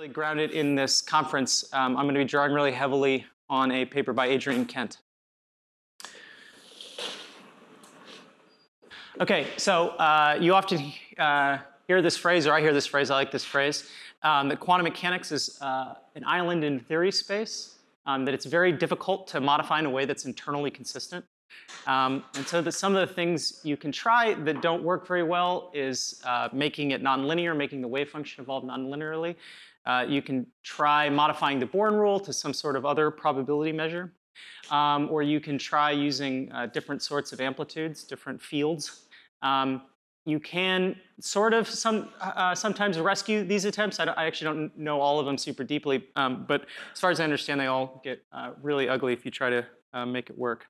really grounded in this conference, I'm going to be drawing really heavily on a paper by Adrian Kent. Okay, so you often hear this phrase, or I hear this phrase, I like this phrase, that quantum mechanics is an island in theory space, that it's very difficult to modify in a way that's internally consistent. And so some of the things you can try that don't work very well is making it nonlinear, making the wave function evolve nonlinearly. You can try modifying the Born rule to some sort of other probability measure. Or you can try using different sorts of amplitudes, different fields. You can sort of sometimes rescue these attempts. I actually don't know all of them super deeply, but as far as I understand, they all get really ugly if you try to make it work.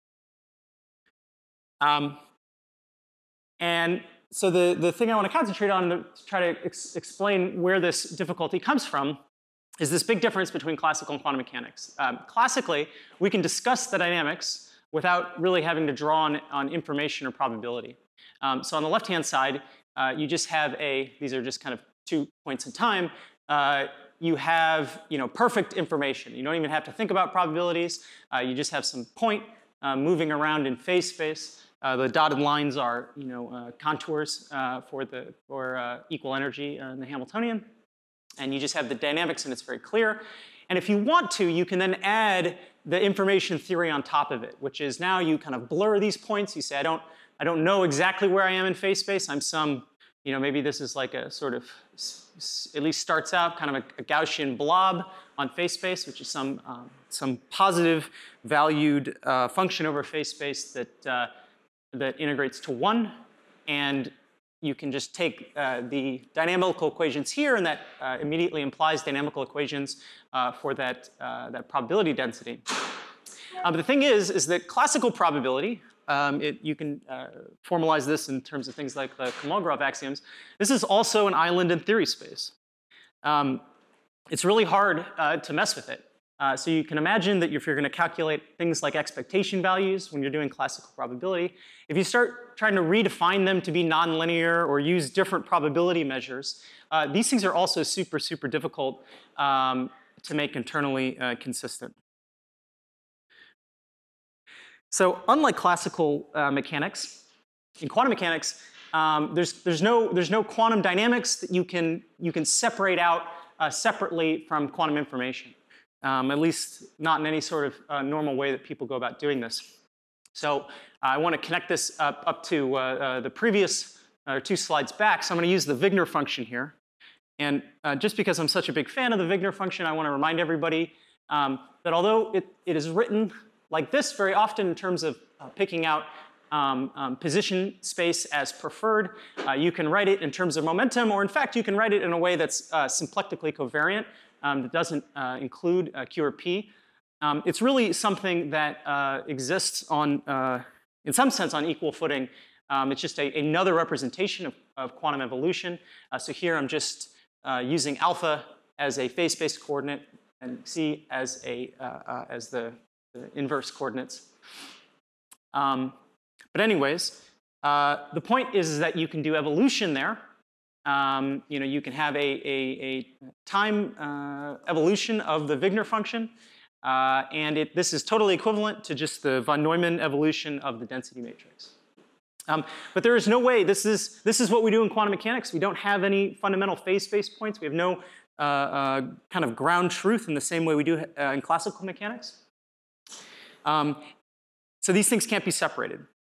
And so the thing I want to concentrate on to try to explain where this difficulty comes from is this big difference between classical and quantum mechanics. Classically, we can discuss the dynamics without really having to draw on information or probability. So on the left-hand side, you just have these are just kind of 2 points in time. You have perfect information. You don't even have to think about probabilities. You just have some point moving around in phase space. The dotted lines are contours for equal energy in the Hamiltonian. And you just have the dynamics, and it's very clear. And if you want to, you can then add the information theory on top of it, which is now you kind of blur these points. You say, I don't know exactly where I am in phase space. I'm some, maybe this is like a sort of, at least starts out kind of a Gaussian blob on phase space, which is some positive valued function over phase space that integrates to 1. And you can just take the dynamical equations here, and that immediately implies dynamical equations for that probability density. But the thing is that classical probability, you can formalize this in terms of things like the Kolmogorov axioms. This is also an island in theory space. It's really hard to mess with it. So you can imagine that if you're going to calculate things like expectation values when you're doing classical probability, if you start trying to redefine them to be nonlinear or use different probability measures, these things are also super, super difficult to make internally consistent. So unlike classical mechanics, in quantum mechanics, there's no quantum dynamics that you can separate out separately from quantum information. At least not in any sort of normal way that people go about doing this. So I want to connect this up to the previous 2 slides back. So I'm going to use the Wigner function here. And just because I'm such a big fan of the Wigner function, I want to remind everybody that although it is written like this very often in terms of picking out position space as preferred, you can write it in terms of momentum, or in fact, you can write it in a way that's symplectically covariant. That doesn't include Q or P. It's really something that exists in some sense, on equal footing. It's just another representation of quantum evolution. So here I'm just using alpha as a phase space coordinate and C as the inverse coordinates. But anyways, the point is that you can do evolution there. You can have a time evolution of the Wigner function, and this is totally equivalent to just the von Neumann evolution of the density matrix. But there is no way. This is what we do in quantum mechanics. We don't have any fundamental phase space points. We have no kind of ground truth in the same way we do in classical mechanics. So these things can't be separated.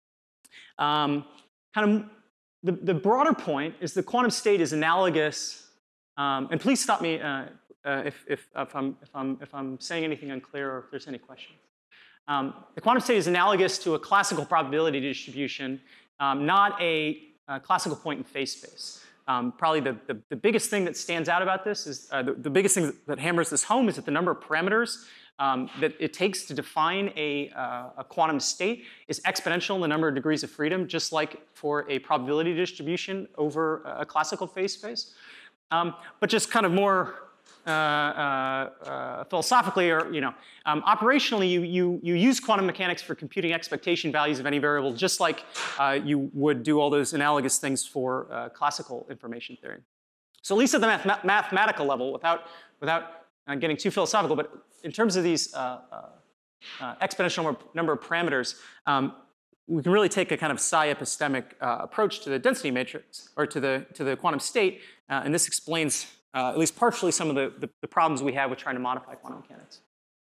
The broader point is the quantum state is analogous, and please stop me if I'm saying anything unclear or if there's any questions. The quantum state is analogous to a classical probability distribution, not a classical point in phase space. Probably the biggest thing that stands out about this is the biggest thing that hammers this home is that the number of parameters that it takes to define a quantum state is exponential in the number of degrees of freedom, just like for a probability distribution over a classical phase space. But just kind of more philosophically, or operationally, you use quantum mechanics for computing expectation values of any variable, just like you would do all those analogous things for classical information theory. So at least at the mathematical level, without getting too philosophical, but in terms of these exponential number of parameters, we can really take a kind of psi-epistemic approach to the density matrix, or to the quantum state, and this explains at least partially some of the problems we have with trying to modify quantum mechanics.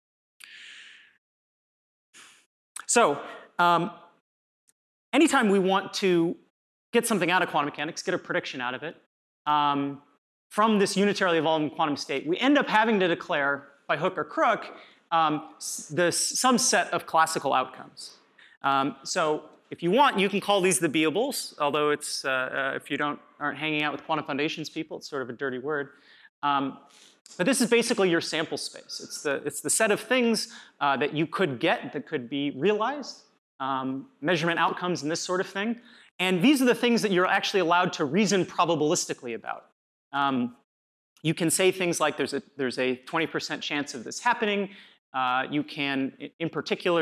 So anytime we want to get something out of quantum mechanics, get a prediction out of it, from this unitarily evolving quantum state, we end up having to declare, by hook or crook, some set of classical outcomes. So if you want, you can call these the beables, although it's, if you aren't hanging out with quantum foundations people, it's sort of a dirty word. But this is basically your sample space. It's the set of things that you could get that could be realized, measurement outcomes and this sort of thing. And these are the things that you're actually allowed to reason probabilistically about. You can say things like there's a 20% chance of this happening. You can, in particular,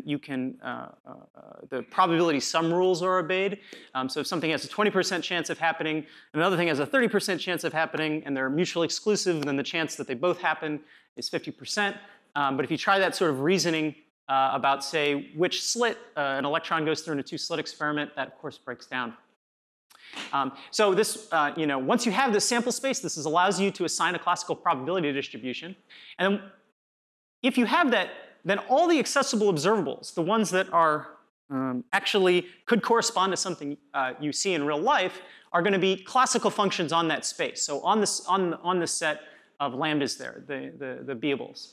the probability sum rules are obeyed. So if something has a 20% chance of happening, and another thing has a 30% chance of happening, and they're mutually exclusive, then the chance that they both happen is 50%. But if you try that sort of reasoning about, say, which slit an electron goes through in a two-slit experiment, that, of course, breaks down. So this, once you have this sample space, this allows you to assign a classical probability distribution. And then if you have that, then all the accessible observables, the ones that are actually could correspond to something you see in real life, are going to be classical functions on that space. So on the set of lambdas there, the beables.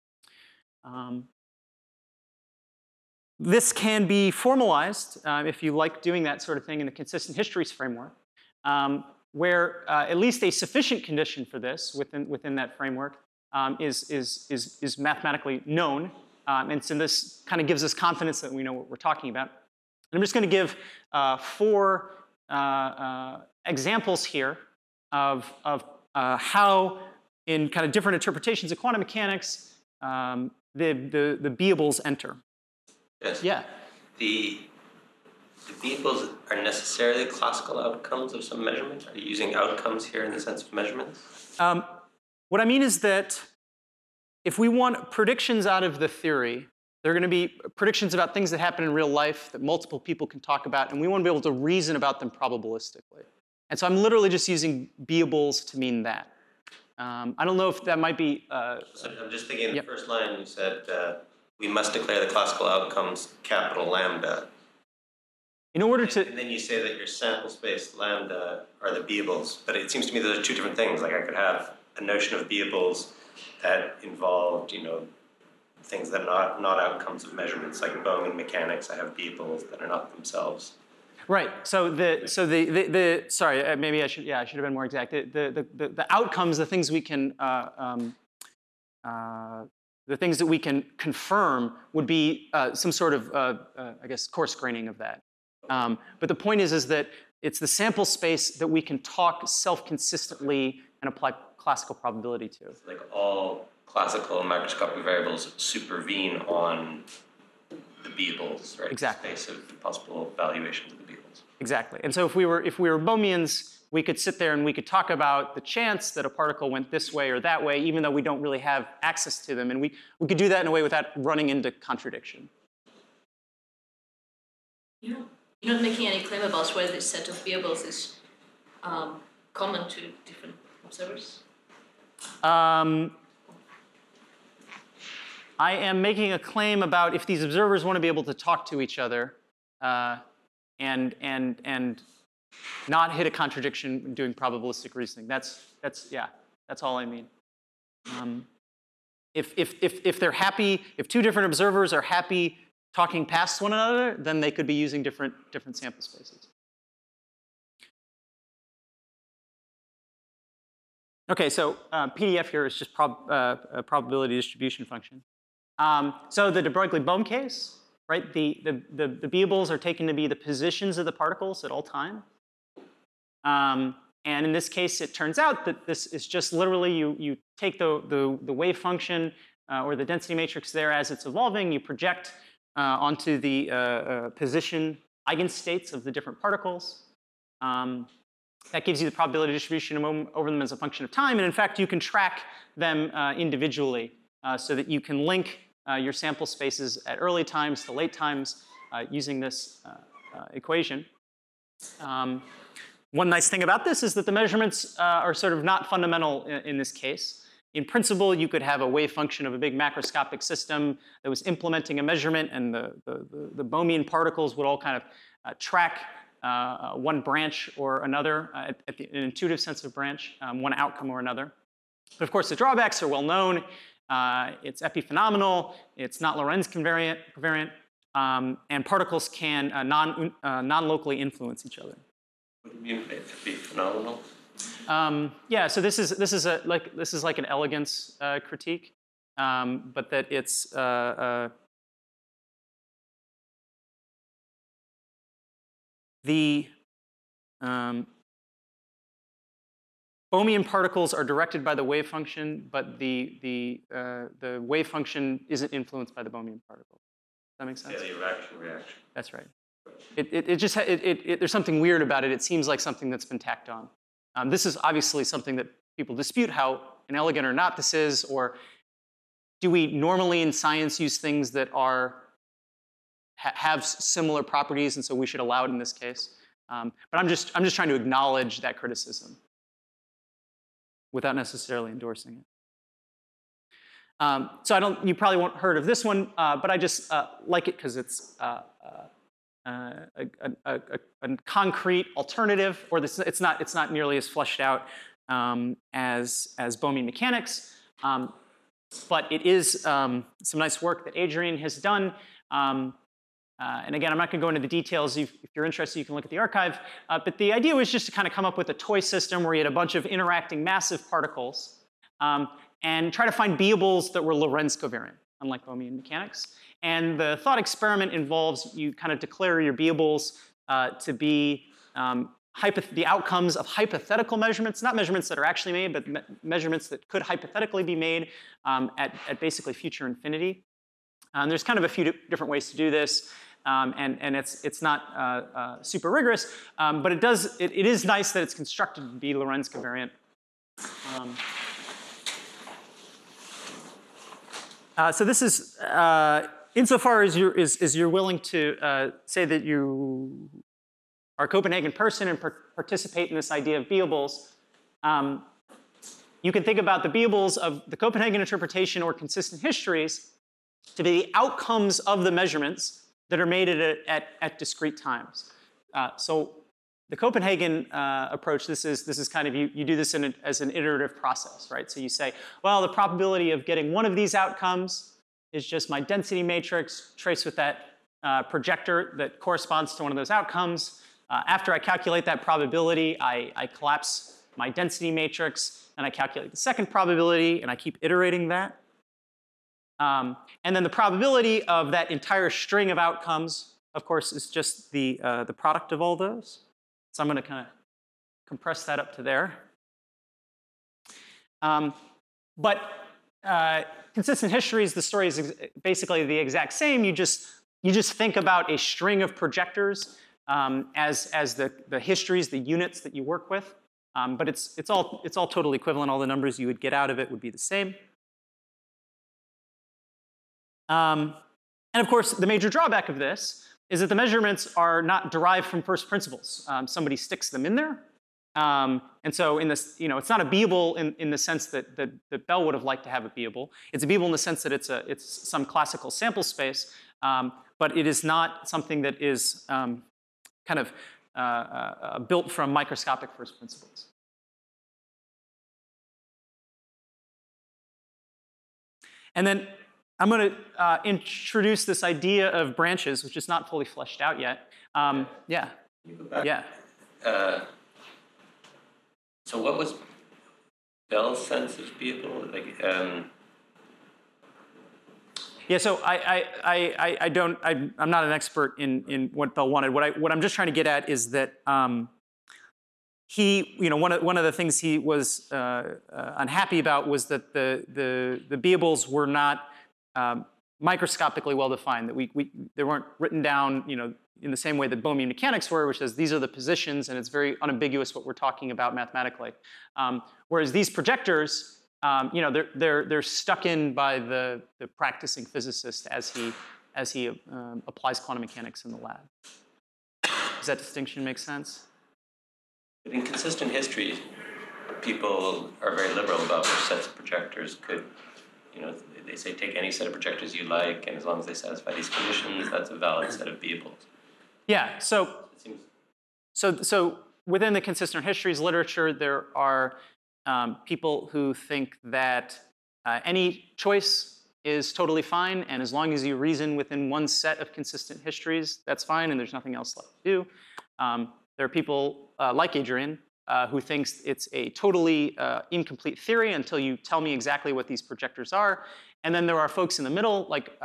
This can be formalized, if you like doing that sort of thing, in the consistent histories framework, where at least a sufficient condition for this within that framework is mathematically known. And so this kind of gives us confidence that we know what we're talking about. And I'm just going to give 4 examples here of how, in kind of different interpretations of quantum mechanics, the beables enter. Yes. Yeah. The beables are necessarily classical outcomes of some measurements? Are you using outcomes here in the sense of measurements? What I mean is that if we want predictions out of the theory, they're going to be predictions about things that happen in real life that multiple people can talk about, and we want to be able to reason about them probabilistically. And so I'm literally just using beables to mean that. I don't know if that might be... So I'm just thinking in the first line you said, we must declare the classical outcomes capital lambda. In order to... And then you say that your sample space lambda are the beables, but it seems to me those are 2 different things. Like I could have a notion of beables that involved, things that are not outcomes of measurements, like Bowman mechanics. I have beables that are not themselves. Right. So sorry, maybe I should have been more exact. The outcomes, the things we can the things that we can confirm would be some sort of I guess coarse graining of that. But the point is that it's the sample space that we can talk self-consistently and apply classical probability to. It's like all classical microscopic variables supervene on the beables, right? Exactly. Space of possible valuations of the beables. Exactly. And so if we were Bohmians, we could sit there and we could talk about the chance that a particle went this way or that way, even though we don't really have access to them. And we could do that in a way without running into contradiction. You're not making any claim about whether this set of beables is common to different observers? I am making a claim about if these observers want to be able to talk to each other and not hit a contradiction in doing probabilistic reasoning. That's all I mean. If they're happy, if 2 different observers are happy talking past one another, then they could be using different sample spaces. Okay, so PDF here is just a probability distribution function. So the de Broglie-Bohm case, right? The beables are taken to be the positions of the particles at all time. And in this case, it turns out that this is just literally you take the wave function or the density matrix there as it's evolving, you project onto the position eigenstates of the different particles. That gives you the probability distribution over them as a function of time. And in fact, you can track them individually so that you can link your sample spaces at early times to late times using this equation. One nice thing about this is that the measurements are sort of not fundamental in this case. In principle, you could have a wave function of a big macroscopic system that was implementing a measurement, and the Bohmian particles would all kind of track one branch or another, an intuitive sense of branch, one outcome or another. But of course, the drawbacks are well known. It's epiphenomenal. It's not Lorentz covariant, and particles can non-locally influence each other. What do you mean epiphenomenal? Yeah, so this is like an elegance critique, but that it's the Bohmian particles are directed by the wave function, but the wave function isn't influenced by the Bohmian particle. Does that make sense? Yeah, the reaction. That's right. There's something weird about it. It seems like something that's been tacked on. This is obviously something that people dispute how inelegant or not this is, or do we normally in science use things that have similar properties, and so we should allow it in this case? But I'm just trying to acknowledge that criticism without necessarily endorsing it. So you probably won't heard of this one, but I just like it because it's a concrete alternative, or it's not nearly as fleshed out as Bohmian mechanics, but it is some nice work that Adrian has done. And again, I'm not going to go into the details. If you're interested, you can look at the archive. But the idea was just to kind of come up with a toy system where you had a bunch of interacting massive particles and try to find beables that were Lorentz covariant, unlike Bohmian mechanics. And the thought experiment involves you kind of declare your beables to be the outcomes of hypothetical measurements, not measurements that are actually made, but measurements that could hypothetically be made at basically future infinity. There's kind of a few different ways to do this. And it's not super rigorous, but it is nice that it's constructed to be Lorentz covariant. So this is insofar as you're willing to say that you are a Copenhagen person and participate in this idea of beables. You can think about the beables of the Copenhagen interpretation or consistent histories to be the outcomes of the measurements that are made at discrete times. So the Copenhagen approach, this is kind of, you do this as an iterative process, right? So you say, well, the probability of getting one of these outcomes is just my density matrix traced with that projector that corresponds to one of those outcomes. After I calculate that probability, I collapse my density matrix, and I calculate the second probability, and I keep iterating that. And then the probability of that entire string of outcomes, of course, is just the product of all those. So I'm going to kind of compress that up to there. But consistent histories, the story is basically the exact same. You just think about a string of projectors as the histories, the units that you work with. But it's all totally equivalent. All the numbers you would get out of it would be the same. And of course, the major drawback of this is that the measurements are not derived from first principles. Somebody sticks them in there. And so in this, it's not a beable in the sense that Bell would have liked to have a beable. It's a beable in the sense that it's some classical sample space, but it is not something that is kind of built from microscopic first principles. And then I'm going to introduce this idea of branches, which is not fully fleshed out yet. Yeah. Yeah. So what was Bell's sense of beable? Yeah. So I'm not an expert in what Bell wanted. What I'm just trying to get at is that he, one of the things he was unhappy about was that the beables were not microscopically well-defined, that they weren't written down, in the same way that Bohmian mechanics were, which says these are the positions, and it's very unambiguous what we're talking about mathematically. Whereas these projectors, they're stuck in by the practicing physicist as he applies quantum mechanics in the lab. Does that distinction make sense? But in consistent history, people are very liberal about which sets of projectors could, they say take any set of projectors you like, and as long as they satisfy these conditions, that's a valid set of beables. Yeah, so within the consistent histories literature, there are people who think that any choice is totally fine, and as long as you reason within one set of consistent histories, that's fine, and there's nothing else left to do. There are people like Adrian who thinks it's a totally incomplete theory until you tell me exactly what these projectors are. And then there are folks in the middle, like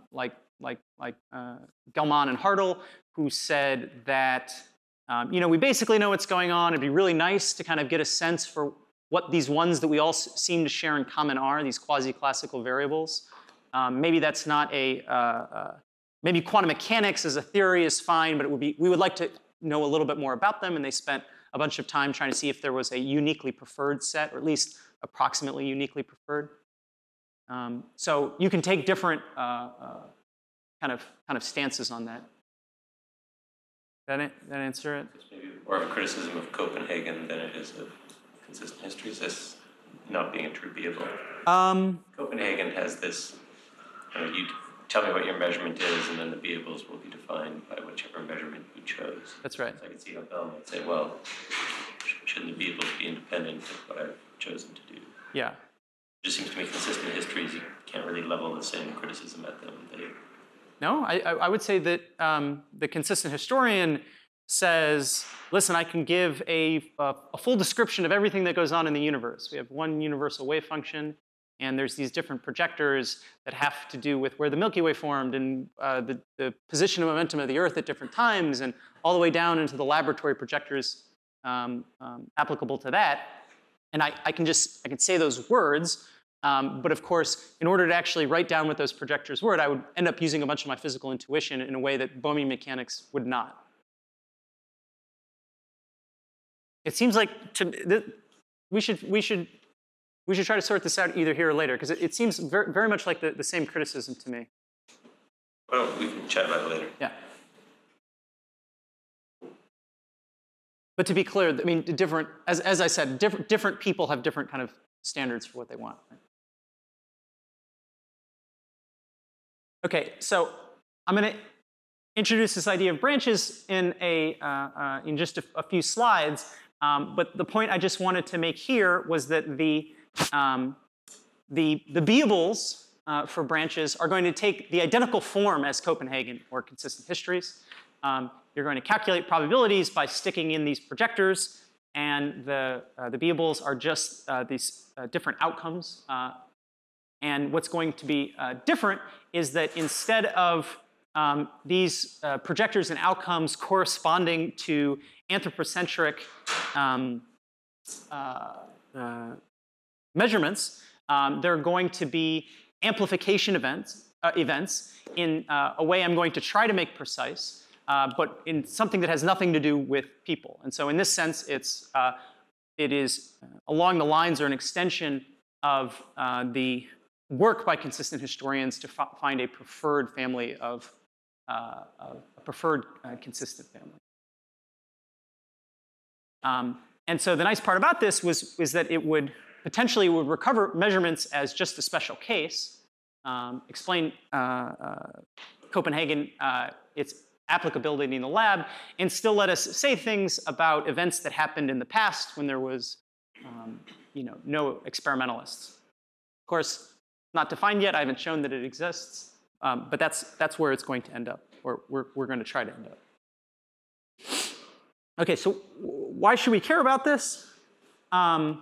Gelman and Hartle, who said that we basically know what's going on. It'd be really nice to kind of get a sense for what these ones that we all seem to share in common are, these quasi-classical variables. Maybe that's not maybe quantum mechanics as a theory is fine, but we would like to know a little bit more about them, and they spent a bunch of time trying to see if there was a uniquely preferred set, or at least approximately uniquely preferred. So you can take different kind of stances on that. That answer it? It's maybe more of a criticism of Copenhagen than it is of consistent histories as not being a true beable. Copenhagen has this, you tell me what your measurement is, and then the beables will be defined by whichever measurement you chose. That's right. So I can see how Bell might say, well, shouldn't the beables be independent of what I've chosen to do? Yeah. It just seems to me consistent histories, you can't really level the same criticism at them. No, I would say that the consistent historian says, listen, I can give a full description of everything that goes on in the universe. We have one universal wave function, and there's these different projectors that have to do with where the Milky Way formed, and the position and momentum of the Earth at different times, and all the way down into the laboratory projectors applicable to that. And I can say those words, but of course, in order to actually write down what those projectors were, I would end up using a bunch of my physical intuition in a way that Bohmian mechanics would not. It seems like we should try to sort this out either here or later, because it seems very, very much like the same criticism to me. Well, we can chat about it later. Yeah. But to be clear, I mean, as I said, different people have different kind of standards for what they want. Right? Okay, so I'm going to introduce this idea of branches in just a few slides. But the point I just wanted to make here was that the beables for branches are going to take the identical form as Copenhagen or consistent histories. You're going to calculate probabilities by sticking in these projectors, and the beables are just these different outcomes. And what's going to be different is that instead of these projectors and outcomes corresponding to anthropocentric measurements, they're going to be amplification events in a way I'm going to try to make precise, but in something that has nothing to do with people. And so in this sense, it is along the lines or an extension of the work by consistent historians to find a preferred family of a preferred consistent family. And so the nice part about this was that it would potentially recover measurements as just a special case, explain Copenhagen, its applicability in the lab, and still let us say things about events that happened in the past when there was no experimentalists. Of course, not defined yet. I haven't shown that it exists, but that's where it's going to end up, or we're going to try to end up. Okay, so why should we care about this? The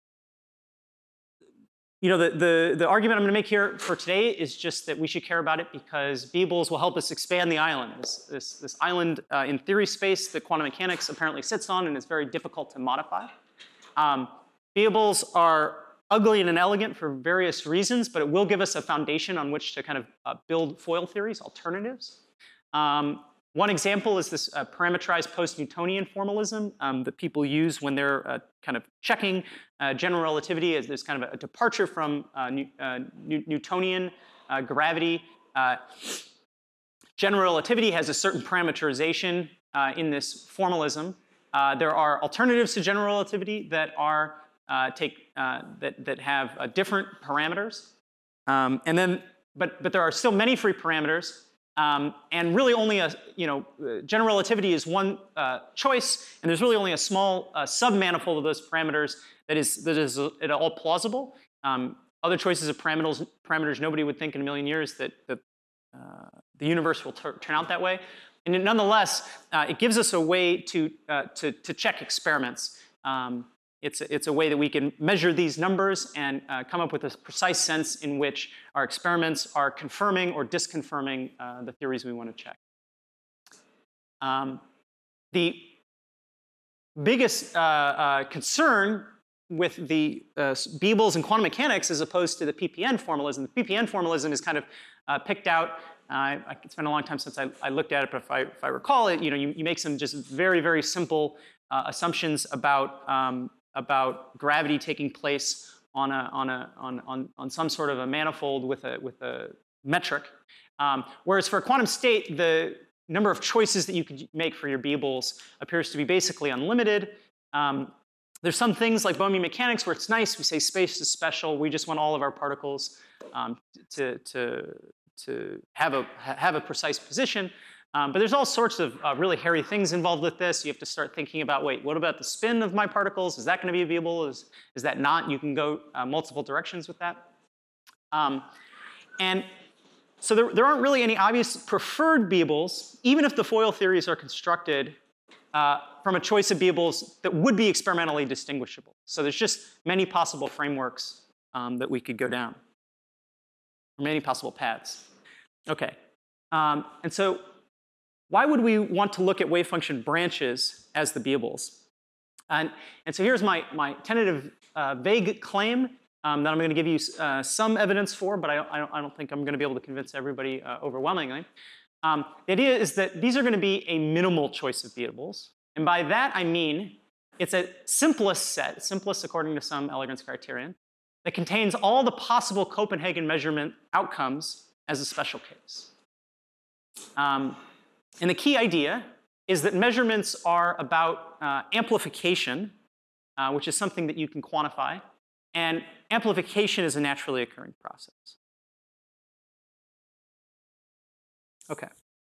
argument I'm going to make here for today is just that we should care about it because beables will help us expand the island. This island in theory space that quantum mechanics apparently sits on and is very difficult to modify. Beables are ugly and inelegant for various reasons, but it will give us a foundation on which to kind of build FOIL theories, alternatives. One example is this parameterized post-Newtonian formalism that people use when they're kind of checking general relativity as there's kind of a departure from Newtonian gravity. General relativity has a certain parameterization in this formalism. There are alternatives to general relativity that are that have different parameters, but there are still many free parameters, and really only general relativity is one choice, and there's really only a small submanifold of those parameters that is at all plausible. Other choices of parameters, nobody would think in a million years that the universe will turn out that way. And nonetheless, it gives us a way to check experiments. It's a way that we can measure these numbers and come up with a precise sense in which our experiments are confirming or disconfirming the theories we want to check. The biggest concern with the Beebles and quantum mechanics as opposed to the PPN formalism. The PPN formalism is kind of picked out. It's been a long time since I looked at it, but if I recall it, you make some just very, very simple assumptions about gravity taking place on some sort of a manifold with a metric. Whereas for a quantum state, the number of choices that you could make for your Beebles appears to be basically unlimited. There's some things like Bohmian mechanics where it's nice. We say space is special. We just want all of our particles to have a precise position. But there's all sorts of really hairy things involved with this. You have to start thinking about, wait, what about the spin of my particles? Is that going to be viable? Is that not? You can go multiple directions with that. And so there aren't really any obvious preferred Beebles, even if the FOIL theories are constructed from a choice of Beebles that would be experimentally distinguishable. So there's just many possible frameworks that we could go down, or many possible paths. OK. And so why would we want to look at wave function branches as the Beebles? And so here's my tentative vague claim that I'm going to give you some evidence for, but I don't think I'm going to be able to convince everybody overwhelmingly. The idea is that these are going to be a minimal choice of Beebles. And by that, I mean it's a simplest set, simplest according to some elegance criterion, that contains all the possible Copenhagen measurement outcomes as a special case. And the key idea is that measurements are about amplification, which is something that you can quantify. And amplification is a naturally occurring process. OK.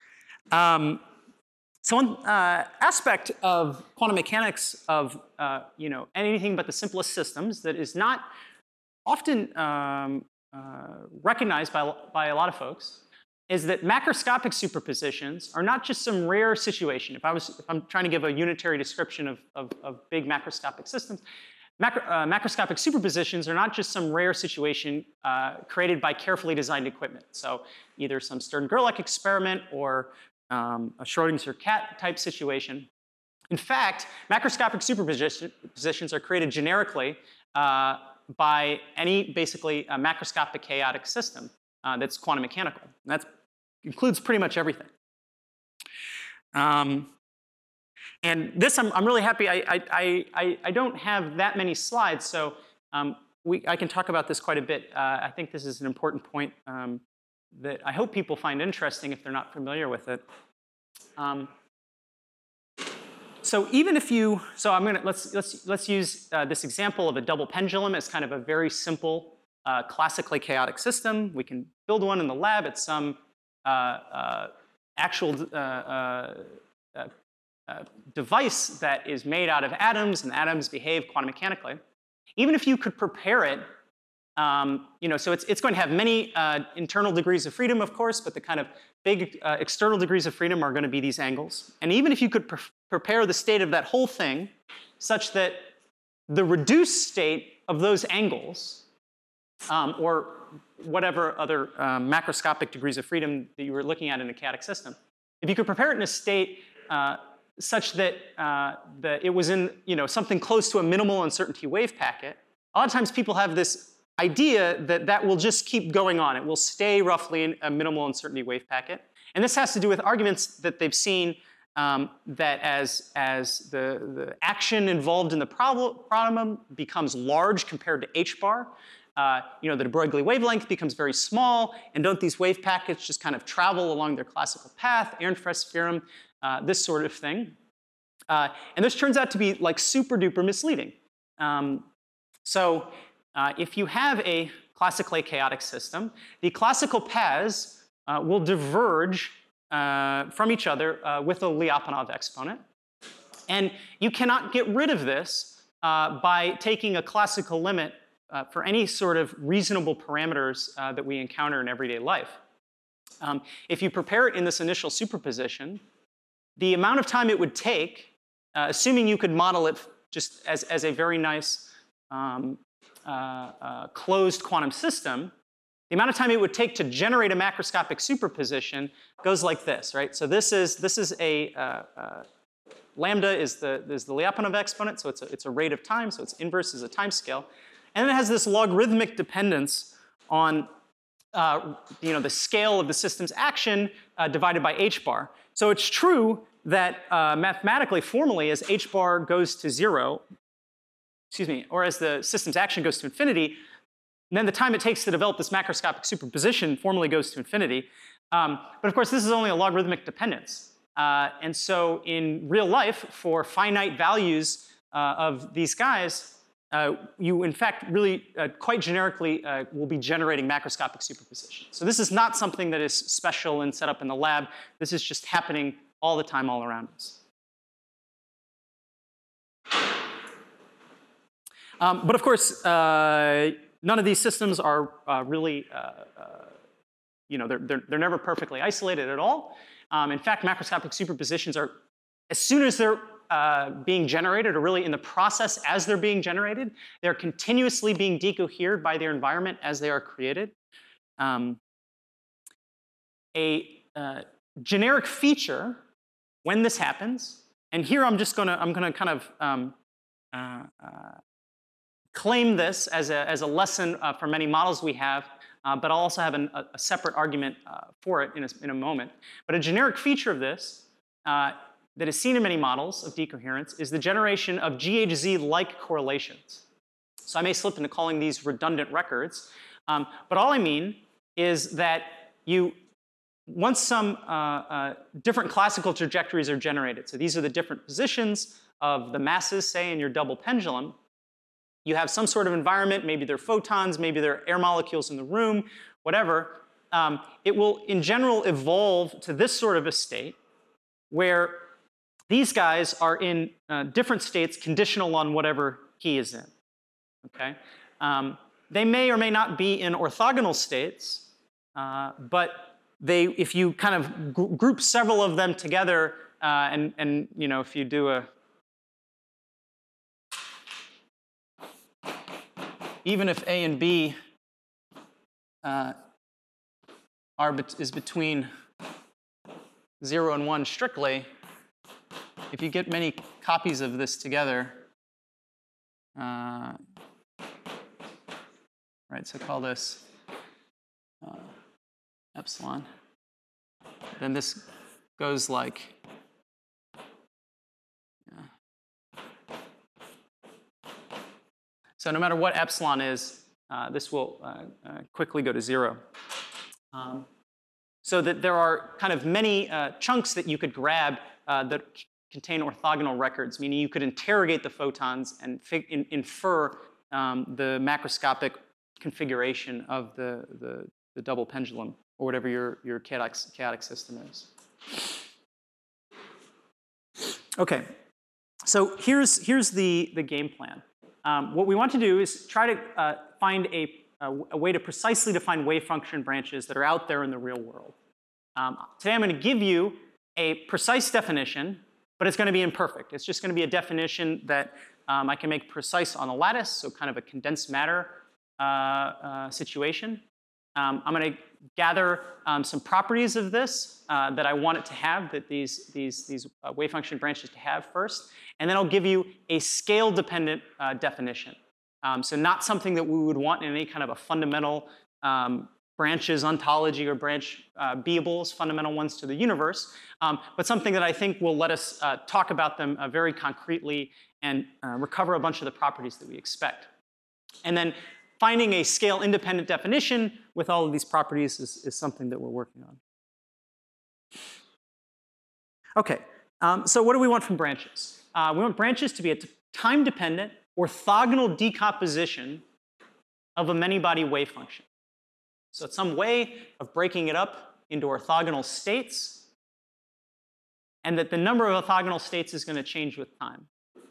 So one aspect of quantum mechanics of anything but the simplest systems that is not often recognized by a lot of folks is that macroscopic superpositions are not just some rare situation. If I'm trying to give a unitary description of big macroscopic systems, macroscopic superpositions are not just some rare situation created by carefully designed equipment. So either some Stern-Gerlach experiment or a Schrödinger cat type situation. In fact, macroscopic superpositions are created generically by any basically macroscopic chaotic system that's quantum mechanical. And that includes pretty much everything. And this, I'm really happy. I don't have that many slides, so I can talk about this quite a bit. I think this is an important point that I hope people find interesting if they're not familiar with it. So even if you, so let's use this example of a double pendulum as kind of a very simple, classically chaotic system. We can build one in the lab at some actual device that is made out of atoms, and atoms behave quantum mechanically. Even if you could prepare it, so it's going to have many internal degrees of freedom, of course, but the kind of big external degrees of freedom are going to be these angles. And even if you could prepare the state of that whole thing such that the reduced state of those angles, or whatever other macroscopic degrees of freedom that you were looking at in a chaotic system, if you could prepare it in a state such that it was in something close to a minimal uncertainty wave packet, a lot of times people have this idea that that will just keep going on. It will stay roughly in a minimal uncertainty wave packet. And this has to do with arguments that they've seen that as the action involved in the problem becomes large compared to h bar, the de Broglie wavelength becomes very small, and don't these wave packets just kind of travel along their classical path, Ehrenfest's theorem, this sort of thing. And this turns out to be like super duper misleading. If you have a classically chaotic system, the classical paths will diverge from each other with a Lyapunov exponent. And you cannot get rid of this by taking a classical limit for any sort of reasonable parameters that we encounter in everyday life. If you prepare it in this initial superposition, the amount of time it would take, assuming you could model it just as a very nice closed quantum system, the amount of time it would take to generate a macroscopic superposition goes like this, right? So this is a lambda is the Lyapunov exponent, so it's a rate of time, so its inverse is a time scale, and then it has this logarithmic dependence on the scale of the system's action divided by h bar. So it's true that mathematically, formally, as h bar goes to 0, or as the system's action goes to infinity, then the time it takes to develop this macroscopic superposition formally goes to infinity. But of course, this is only a logarithmic dependence. And so in real life, for finite values of these guys, you in fact really quite generically will be generating macroscopic superposition. So this is not something that is special and set up in the lab. This is just happening all the time all around us. But of course, none of these systems are really, they're never perfectly isolated at all. In fact, macroscopic superpositions are, as soon as they're being generated, or really in the process as they're being generated, they're continuously being decohered by their environment as they are created. A generic feature when this happens, and here I'm gonna kind of claim this as a lesson for many models we have, but I'll also have a separate argument for it in a moment. But a generic feature of this that is seen in many models of decoherence is the generation of GHZ-like correlations. So I may slip into calling these redundant records, but all I mean is that once some different classical trajectories are generated, so these are the different positions of the masses, say, in your double pendulum, you have some sort of environment, maybe they're photons, maybe they're air molecules in the room, whatever. It will, in general, evolve to this sort of a state where these guys are in different states conditional on whatever he is in, okay? They may or may not be in orthogonal states, but if you kind of group several of them together, and if you do even if A and B is between 0 and 1 strictly, if you get many copies of this together, right, so call this epsilon, then this goes like, so no matter what epsilon is, this will quickly go to 0. So that there are kind of many chunks that you could grab that contain orthogonal records, meaning you could interrogate the photons and infer the macroscopic configuration of the double pendulum, or whatever your chaotic system is. Okay, so here's the game plan. What we want to do is try to find a way to precisely define wave function branches that are out there in the real world. Today I'm going to give you a precise definition, but it's going to be imperfect. It's just going to be a definition that I can make precise on a lattice, so kind of a condensed matter situation. I'm going to gather some properties of this that I want it to have, that these wave function branches to have first, and then I'll give you a scale-dependent definition. So not something that we would want in any kind of a fundamental branches ontology or branch beables, fundamental ones to the universe, but something that I think will let us talk about them very concretely and recover a bunch of the properties that we expect. And then finding a scale-independent definition with all of these properties is something that we're working on. OK, so what do we want from branches? We want branches to be a time-dependent orthogonal decomposition of a many-body wave function. So it's some way of breaking it up into orthogonal states, and that the number of orthogonal states is going to change with time.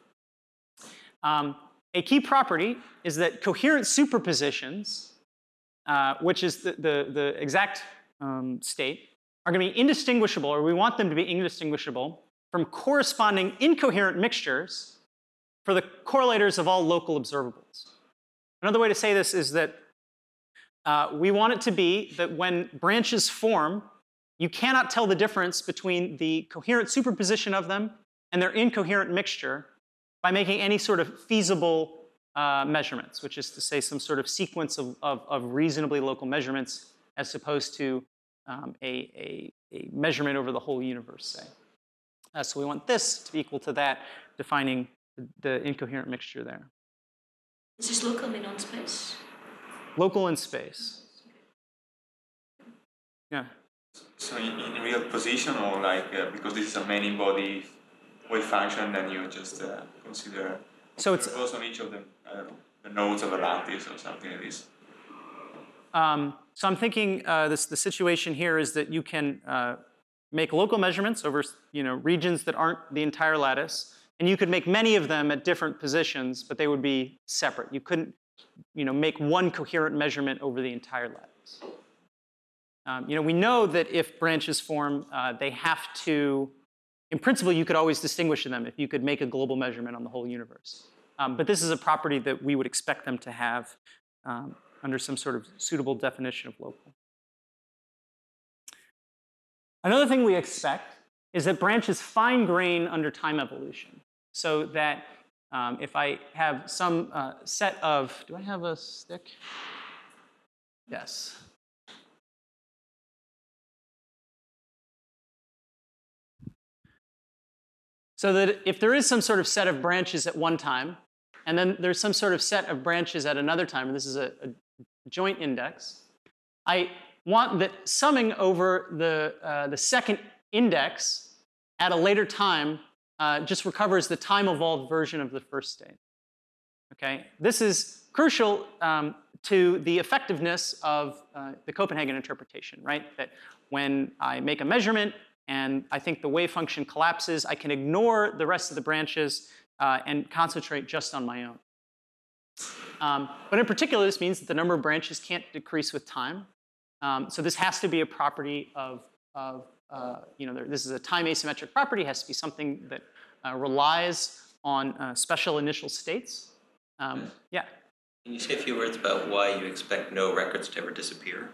A key property is that coherent superpositions, which is the exact state, are going to be indistinguishable, or we want them to be indistinguishable, from corresponding incoherent mixtures for the correlators of all local observables. Another way to say this is that we want it to be that when branches form, you cannot tell the difference between the coherent superposition of them and their incoherent mixture by making any sort of feasible measurements, which is to say some sort of sequence of reasonably local measurements as opposed to a measurement over the whole universe, say. So we want this to be equal to that, defining the incoherent mixture there. Is this local in on space? Local in space. Yeah. So in real position, or like because this is a many-body wave function, then you just consider so it's on each of them, I don't know, the nodes of a lattice or something like this. So I'm thinking the situation here is that you can make local measurements over regions that aren't the entire lattice, and you could make many of them at different positions, but they would be separate. You couldn't make one coherent measurement over the entire lattice. We know that if branches form, they have to, in principle, you could always distinguish them if you could make a global measurement on the whole universe. But this is a property that we would expect them to have under some sort of suitable definition of local. Another thing we expect is that branches fine-grain under time evolution, so that if I have some set of, do I have a stick? Yes. So that if there is some sort of set of branches at one time, and then there's some sort of set of branches at another time, and this is a joint index, I want that summing over the second index at a later time just recovers the time-evolved version of the first state. Okay? This is crucial to the effectiveness of the Copenhagen interpretation, right? That when I make a measurement and I think the wave function collapses, I can ignore the rest of the branches and concentrate just on my own. But in particular, this means that the number of branches can't decrease with time. So this has to be a property of this is a time asymmetric property. It has to be something that relies on special initial states. Yeah. Can you say a few words about why you expect no records to ever disappear?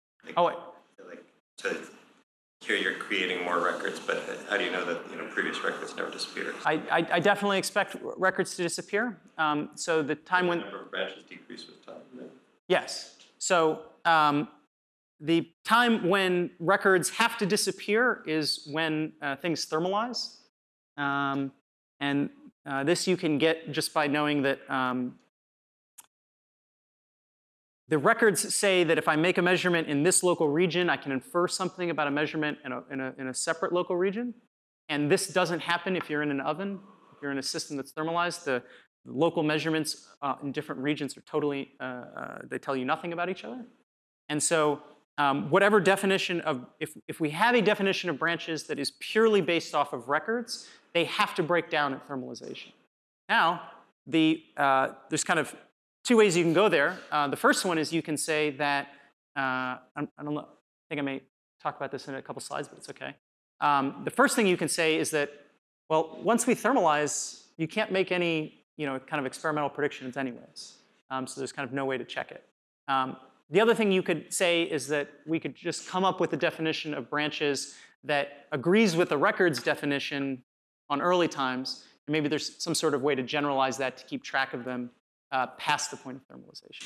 So here you're creating more records, but how do you know that previous records never disappear? I definitely expect records to disappear. So the time when the number of branches decrease with time. Right? Yes. So the time when records have to disappear is when things thermalize, and this you can get just by knowing that the records say that if I make a measurement in this local region, I can infer something about a measurement in a separate local region. And this doesn't happen if you're in an oven. If you're in a system that's thermalized, the local measurements in different regions are totally, they tell you nothing about each other. And so whatever definition of, if we have a definition of branches that is purely based off of records, they have to break down at thermalization. Now, there's kind of two ways you can go there. The first one is you can say that, I don't know, I think I may talk about this in a couple slides, but it's OK. The first thing you can say is that, well, once we thermalize, you can't make any kind of experimental predictions anyways. So there's kind of no way to check it. The other thing you could say is that we could just come up with a definition of branches that agrees with the records definition on early times. And maybe there's some sort of way to generalize that to keep track of them past the point of thermalization.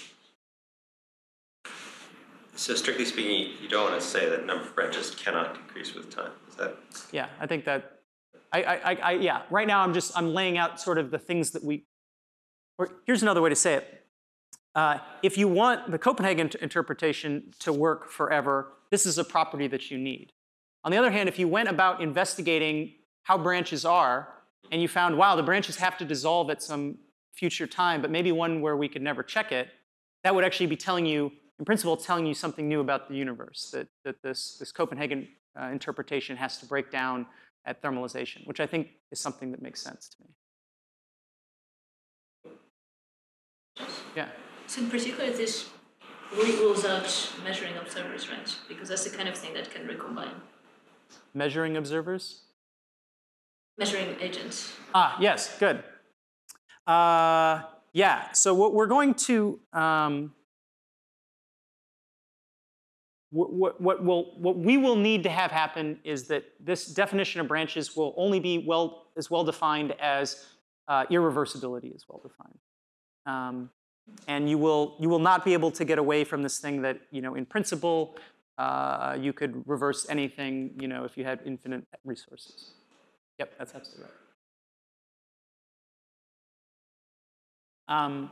So strictly speaking, you don't want to say that number of branches cannot decrease with time. Is that? Yeah, I think that, yeah, right now I'm laying out sort of the things that or here's another way to say it. If you want the Copenhagen interpretation to work forever, this is a property that you need. On the other hand, if you went about investigating how branches are, and you found, wow, the branches have to dissolve at some future time, but maybe one where we could never check it, that would actually be telling you, in principle, telling you something new about the universe, that this Copenhagen interpretation has to break down at thermalization, which I think is something that makes sense to me. Yeah. So in particular, this rules out measuring observers, right? Because that's the kind of thing that can recombine. Measuring observers? Measuring agents. Ah, yes, good. Yeah, so what we're going to, what we will need to have happen is that this definition of branches will only be as well defined as irreversibility is well defined. And you will not be able to get away from this thing that, in principle, you could reverse anything, if you had infinite resources. Yep, that's absolutely right.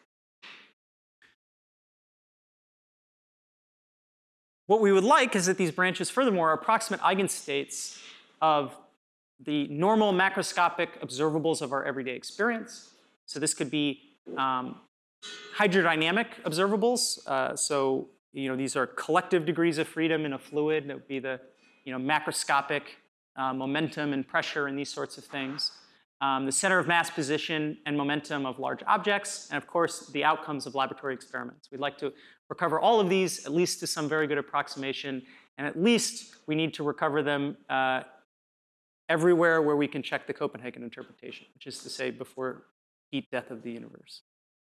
What we would like is that these branches, furthermore, are approximate eigenstates of the normal macroscopic observables of our everyday experience. So this could be hydrodynamic observables. So these are collective degrees of freedom in a fluid. That would be the macroscopic momentum and pressure and these sorts of things. The center of mass position and momentum of large objects, and of course, the outcomes of laboratory experiments. We'd like to recover all of these, at least to some very good approximation, and at least we need to recover them everywhere where we can check the Copenhagen interpretation, which is to say before heat death of the universe.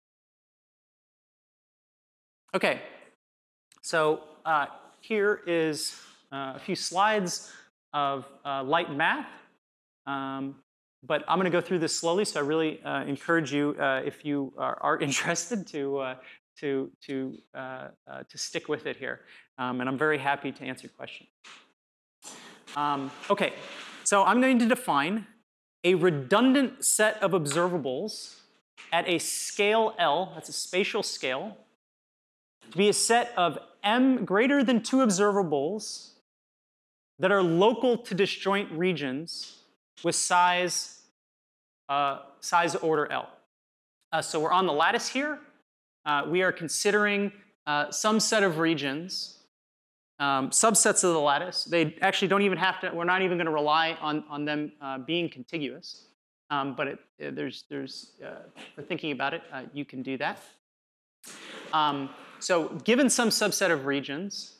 Okay, so here is a few slides of light math. But I'm going to go through this slowly, so I really encourage you, if you are interested, to stick with it here. And I'm very happy to answer questions. OK, so I'm going to define a redundant set of observables at a scale L, that's a spatial scale, to be a set of m greater than 2 observables that are local to disjoint regions with size order L. So we're on the lattice here. We are considering some set of regions, subsets of the lattice. They actually don't even have to, we're not even going to rely on them being contiguous. But for thinking about it, you can do that. So given some subset of regions,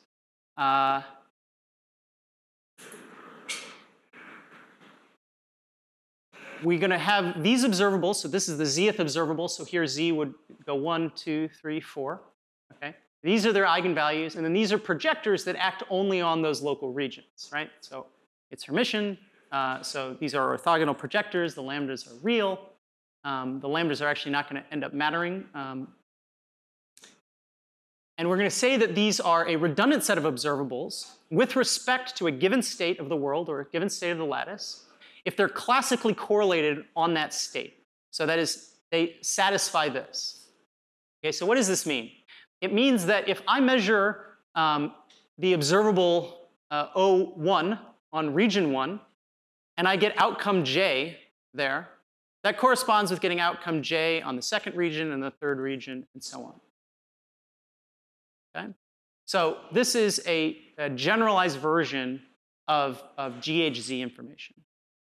we're going to have these observables. So this is the zth observable. So here z would go 1, 2, 3, 4. Okay? These are their eigenvalues. And then these are projectors that act only on those local regions, right? So it's Hermitian. So these are orthogonal projectors. The lambdas are real. The lambdas are actually not going to end up mattering. And we're going to say that these are a redundant set of observables with respect to a given state of the world or a given state of the lattice, if they're classically correlated on that state. So that is, they satisfy this. Okay, so what does this mean? It means that if I measure the observable O1 on region 1, and I get outcome J there, that corresponds with getting outcome J on the second region and the third region, and so on. Okay? So this is a generalized version of GHZ information.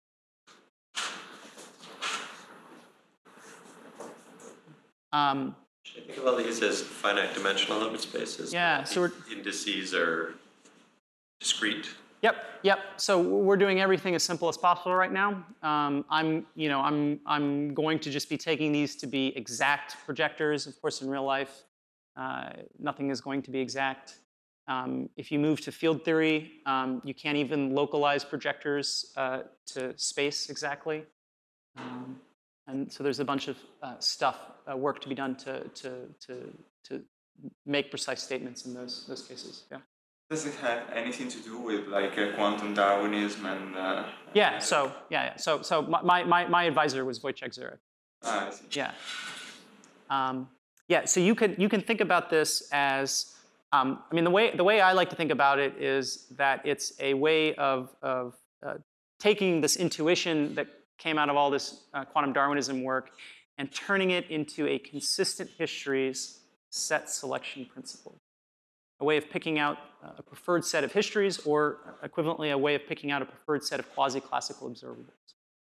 Should I think of all these as finite dimensional limit spaces? Yeah, so indices are discrete. Yep. So we're doing everything as simple as possible right now. I'm going to just be taking these to be exact projectors. Of course, in real life, nothing is going to be exact. If you move to field theory, you can't even localize projectors to space exactly. And so there's a bunch of work to be done to make precise statements in those cases. Yeah. Does it have anything to do with like quantum Darwinism and? Yeah. So my advisor was Wojciech Zurek. I see. Yeah. Yeah. So you can think about this as I mean the way I like to think about it is that it's a way of taking this intuition that came out of all this quantum Darwinism work and turning it into a consistent histories set selection principle. A way of picking out a preferred set of histories, or equivalently, a way of picking out a preferred set of quasi-classical observables.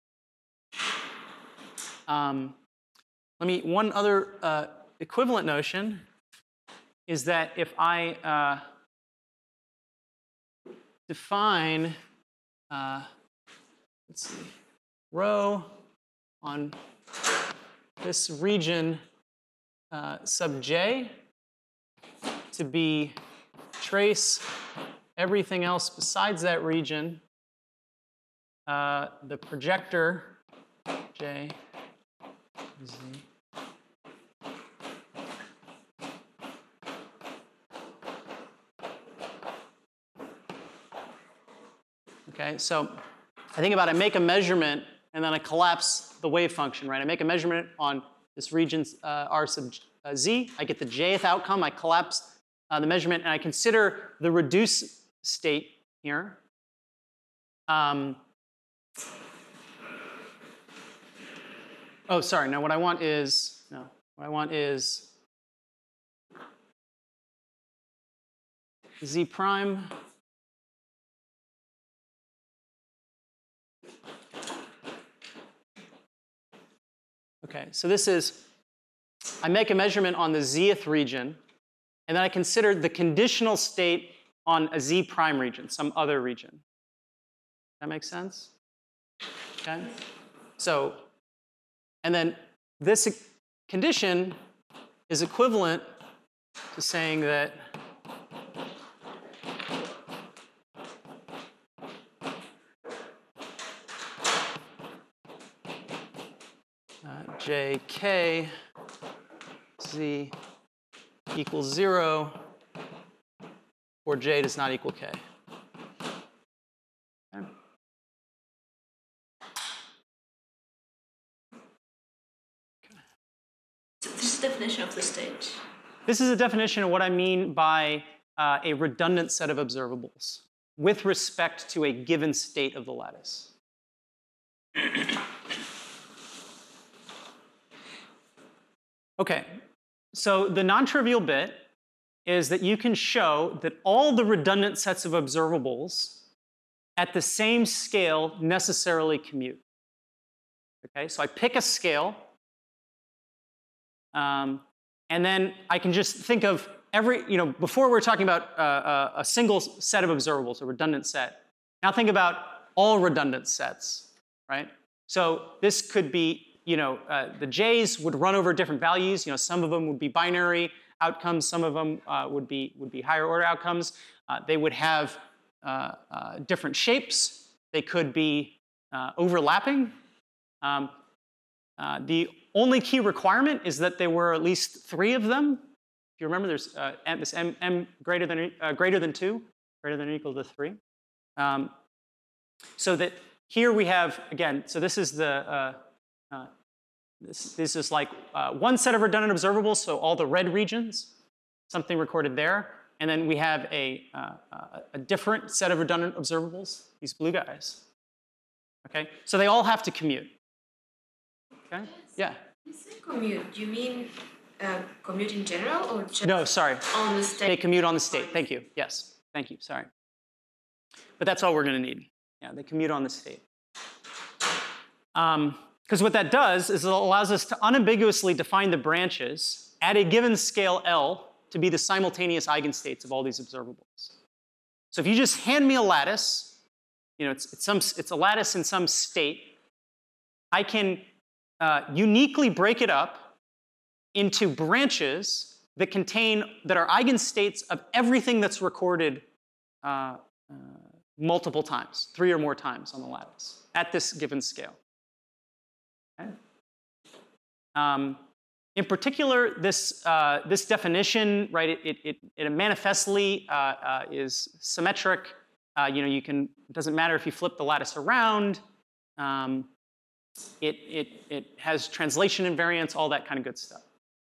One other equivalent notion is that if I define, let's see, rho on this region sub j to be trace everything else besides that region, the projector j z. Okay, so I think about I make a measurement and then I collapse the wave function, right? I make a measurement on this region r sub z. I get the jth outcome. I collapse the measurement, and I consider the reduced state here. Oh, sorry. No, what I want is z prime. Okay, so this is, I make a measurement on the zth region, and then I consider the conditional state on a z prime region, some other region. That makes sense? Okay. So, and then this condition is equivalent to saying that jk z equals 0 or j does not equal k. Okay. So this is the definition of the state. This is a definition of what I mean by a redundant set of observables with respect to a given state of the lattice. Okay, so the non-trivial bit is that you can show that all the redundant sets of observables at the same scale necessarily commute. Okay, so I pick a scale, and then I can just think of before we were talking about a single set of observables, a redundant set. Now think about all redundant sets, right? So this could be, the j's would run over different values. Some of them would be binary outcomes. Some of them would be higher order outcomes. They would have different shapes. They could be overlapping. The only key requirement is that there were at least 3 of them. If you remember, there's this m greater than 2, greater than or equal to 3. So that here we have, again, so this is the this is like one set of redundant observables, so all the red regions, something recorded there, and then we have a different set of redundant observables, these blue guys. Okay, so they all have to commute. Okay, yeah. You say commute. Do you mean commute in general, or just No, sorry. on the state? They commute on the state. Thank you. Yes. Thank you. Sorry. But that's all we're going to need. Yeah, they commute on the state. Because what that does is it allows us to unambiguously define the branches at a given scale L to be the simultaneous eigenstates of all these observables. So if you just hand me a lattice, it's a lattice in some state, I can uniquely break it up into branches that are eigenstates of everything that's recorded multiple times, 3 or more times on the lattice at this given scale. Okay? In particular, this definition, right? It manifestly is symmetric. It doesn't matter if you flip the lattice around. It has translation invariance, all that kind of good stuff.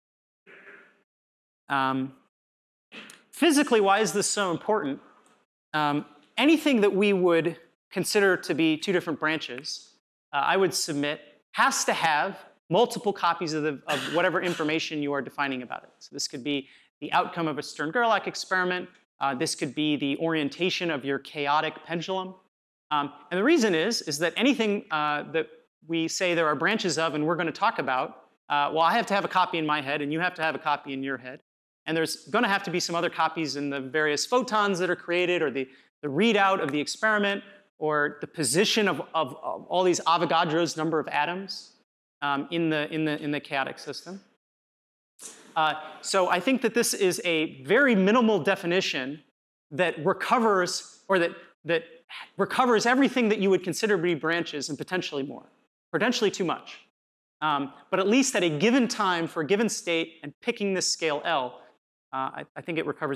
Physically, why is this so important? Anything that we would consider to be two different branches, I would submit, has to have multiple copies of whatever information you are defining about it. So this could be the outcome of a Stern-Gerlach experiment. This could be the orientation of your chaotic pendulum. And the reason is that anything that we say there are branches of and we're going to talk about, well, I have to have a copy in my head, and you have to have a copy in your head. And there's going to have to be some other copies in the various photons that are created, or the readout of the experiment, or the position of all these Avogadro's number of atoms in the chaotic system. So I think that this is a very minimal definition that recovers, or that recovers everything that you would consider to be branches and potentially more, potentially too much. But at least at a given time for a given state and picking this scale L, I think it recovers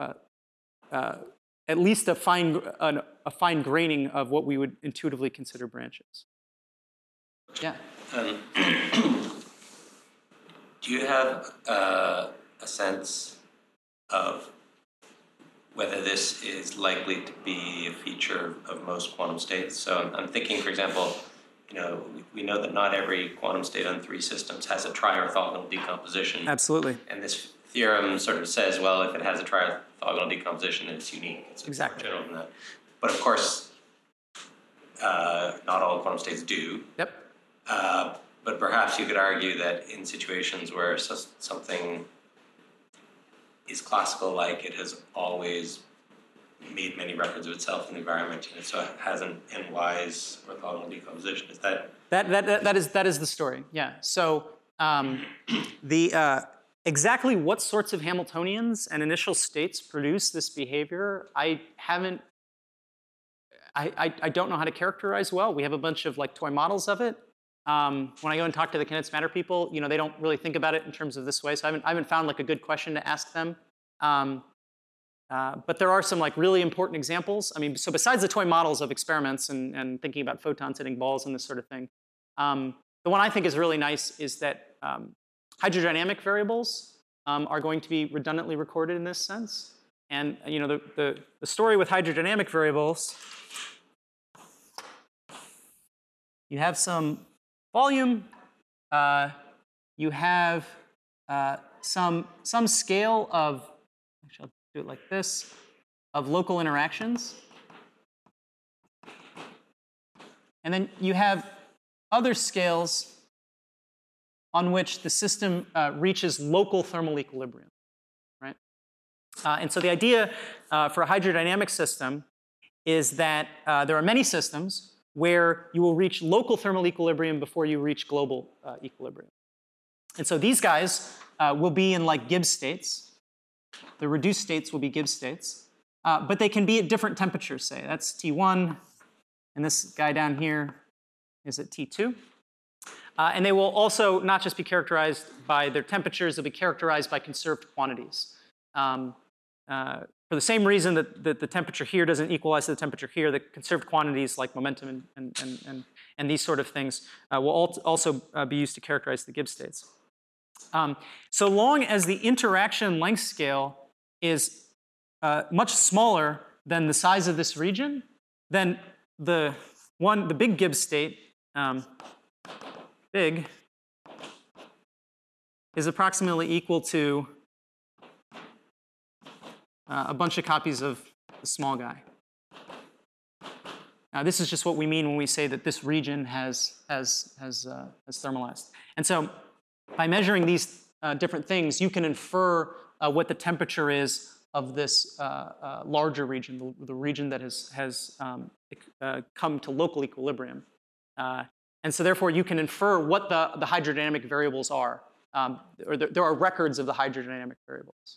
at least a fine graining of what we would intuitively consider branches. Yeah. Do you have a sense of whether this is likely to be a feature of most quantum states? So I'm thinking, for example, we know that not every quantum state on 3 systems has a triorthogonal decomposition. Absolutely. And this theorem sort of says, well, if it has a triorthogonal decomposition, it's unique. It's exactly more general than that. But of course, not all quantum states do. Yep. But perhaps you could argue that in situations where something is classical-like, it has always made many records of itself in the environment, and so it has an n-wise orthogonal decomposition. Is that? That is the story. Yeah. So exactly what sorts of Hamiltonians and initial states produce this behavior, I don't know how to characterize well. We have a bunch of toy models of it. When I go and talk to the Condensed Matter people, they don't really think about it in terms of this way. So I haven't found a good question to ask them. But there are some really important examples. I mean, so besides the toy models of experiments and thinking about photons hitting balls and this sort of thing, the one I think is really nice is that hydrodynamic variables are going to be redundantly recorded in this sense. And the story with hydrodynamic variables, you have some volume, you have some scale of, actually I'll do it like this, of local interactions. And then you have other scales on which the system reaches local thermal equilibrium, right? And so the idea for a hydrodynamic system is that there are many systems where you will reach local thermal equilibrium before you reach global equilibrium. And so these guys will be in Gibbs states. The reduced states will be Gibbs states. But they can be at different temperatures, say. That's T1, and this guy down here is at T2. And they will also not just be characterized by their temperatures, they'll be characterized by conserved quantities. For the same reason that the temperature here doesn't equalize to the temperature here, the conserved quantities like momentum and these sort of things will also be used to characterize the Gibbs states. So long as the interaction length scale is much smaller than the size of this region, then the big Gibbs state, big, is approximately equal to a bunch of copies of the small guy. Now, this is just what we mean when we say that this region has thermalized. And so, by measuring these different things, you can infer what the temperature is of this larger region, the region that has come to local equilibrium. And so, therefore, you can infer what the hydrodynamic variables are, or there are records of the hydrodynamic variables.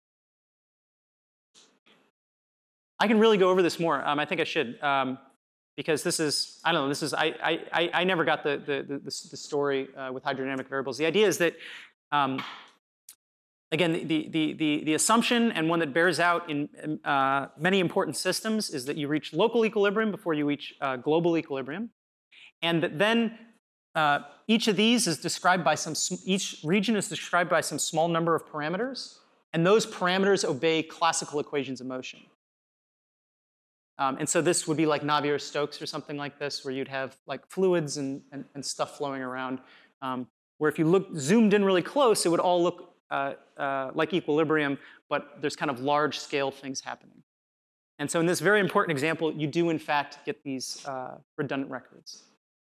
I can really go over this more. I think I should. because this is, I don't know, this is, I never got the story with hydrodynamic variables. The idea is that, again, the assumption, and one that bears out in many important systems, is that you reach local equilibrium before you reach global equilibrium. And that then each of these is described by each region is described by some small number of parameters, and those parameters obey classical equations of motion. And so this would be like Navier-Stokes or something like this, where you'd have like fluids and stuff flowing around, where if you zoomed in really close, it would all look like equilibrium, but there's kind of large-scale things happening. And so in this very important example, you do, in fact, get these redundant records.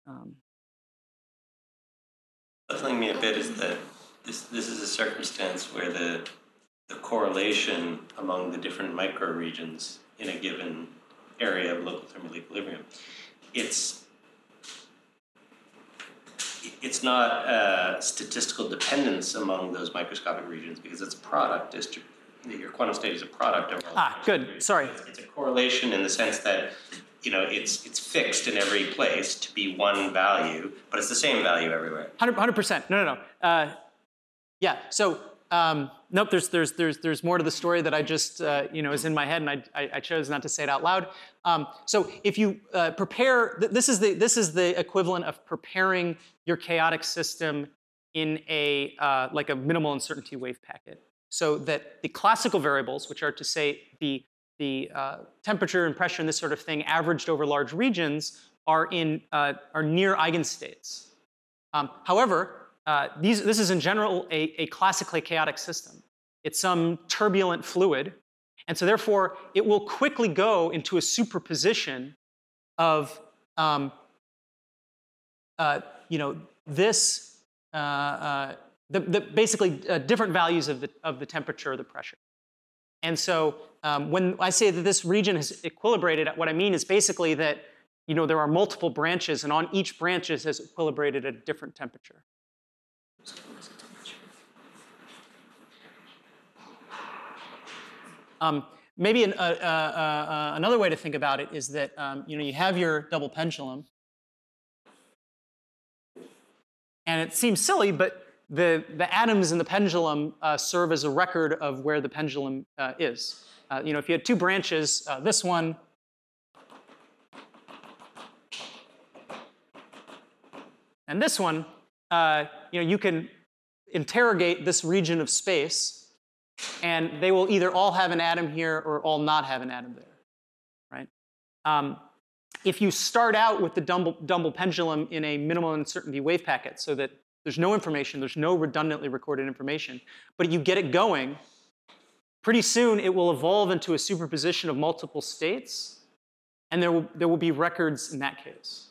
Puzzling me a bit is that this is a circumstance where the correlation among the different microregions in a given area of local thermal equilibrium, it's not statistical dependence among those microscopic regions, because it's a product. Your quantum state is a product of all. Good. Sorry. It's a correlation in the sense that, it's fixed in every place to be one value, but it's the same value everywhere. 100%. No. Yeah. So nope. There's more to the story that I just is in my head, and I chose not to say it out loud. So if you prepare, this is the equivalent of preparing your chaotic system in a like a minimal uncertainty wave packet, so that the classical variables, which are to say the temperature and pressure and this sort of thing, averaged over large regions, are near eigenstates. However, this is in general a classically chaotic system. It's some turbulent fluid, and so therefore it will quickly go into a superposition of basically different values of the temperature or the pressure. And so when I say that this region has equilibrated, what I mean is basically that there are multiple branches, and on each branch it has equilibrated at a different temperature. Maybe another way to think about it is that you have your double pendulum, and it seems silly, but the atoms in the pendulum serve as a record of where the pendulum is. If you had two branches, this one and this one, you can interrogate this region of space, and they will either all have an atom here or all not have an atom there, right? If you start out with the dumble pendulum in a minimal uncertainty wave packet, so that there's no information, there's no redundantly recorded information, but you get it going, pretty soon it will evolve into a superposition of multiple states, and there will be records in that case.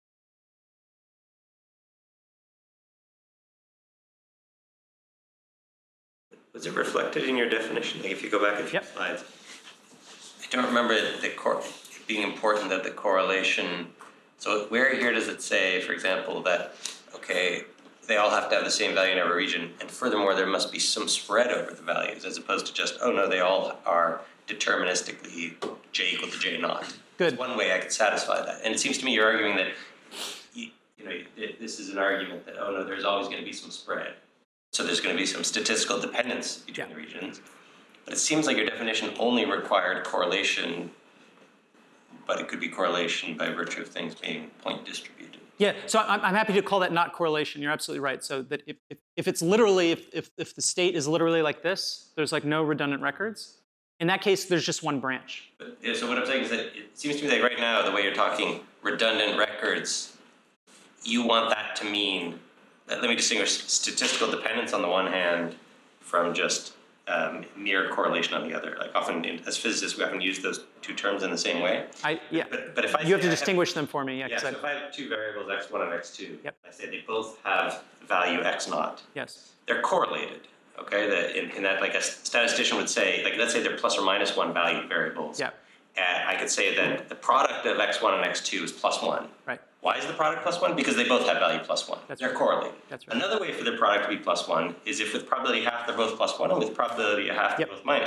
Was it reflected in your definition? Like if you go back a few slides, I don't remember it being important that the correlation. So where here does it say, for example, that they all have to have the same value in every region, and furthermore there must be some spread over the values, as opposed to just they all are deterministically j equal to j naught. Good. There's one way I could satisfy that, and it seems to me you're arguing that this is an argument that there's always going to be some spread. So there's going to be some statistical dependence between the regions. But it seems like your definition only required correlation, but it could be correlation by virtue of things being point distributed. Yeah, so I'm happy to call that not correlation. You're absolutely right. So that if it's literally, if the state is literally like this, there's like no redundant records. In that case, there's just one branch. But, so what I'm saying is that it seems to me that right now, the way you're talking redundant records, you want that to mean. Let me distinguish statistical dependence on the one hand from just mere correlation on the other. Like often, as physicists, we often use those two terms in the same way. But if you have to distinguish them for me. So if I have two variables, x1 and x2, yep. I say they both have value x naught. Yes. They're correlated. Okay. In that, like a statistician would say, like let's say they're plus or minus one value variables. Yeah. I could say that the product of x1 and x2 is plus 1. Right. Why is the product plus 1? Because they both have value plus 1. They're correlated. That's right. Another way for the product to be plus 1 is if with probability half they're both plus 1 and with probability a half they're both minus 1.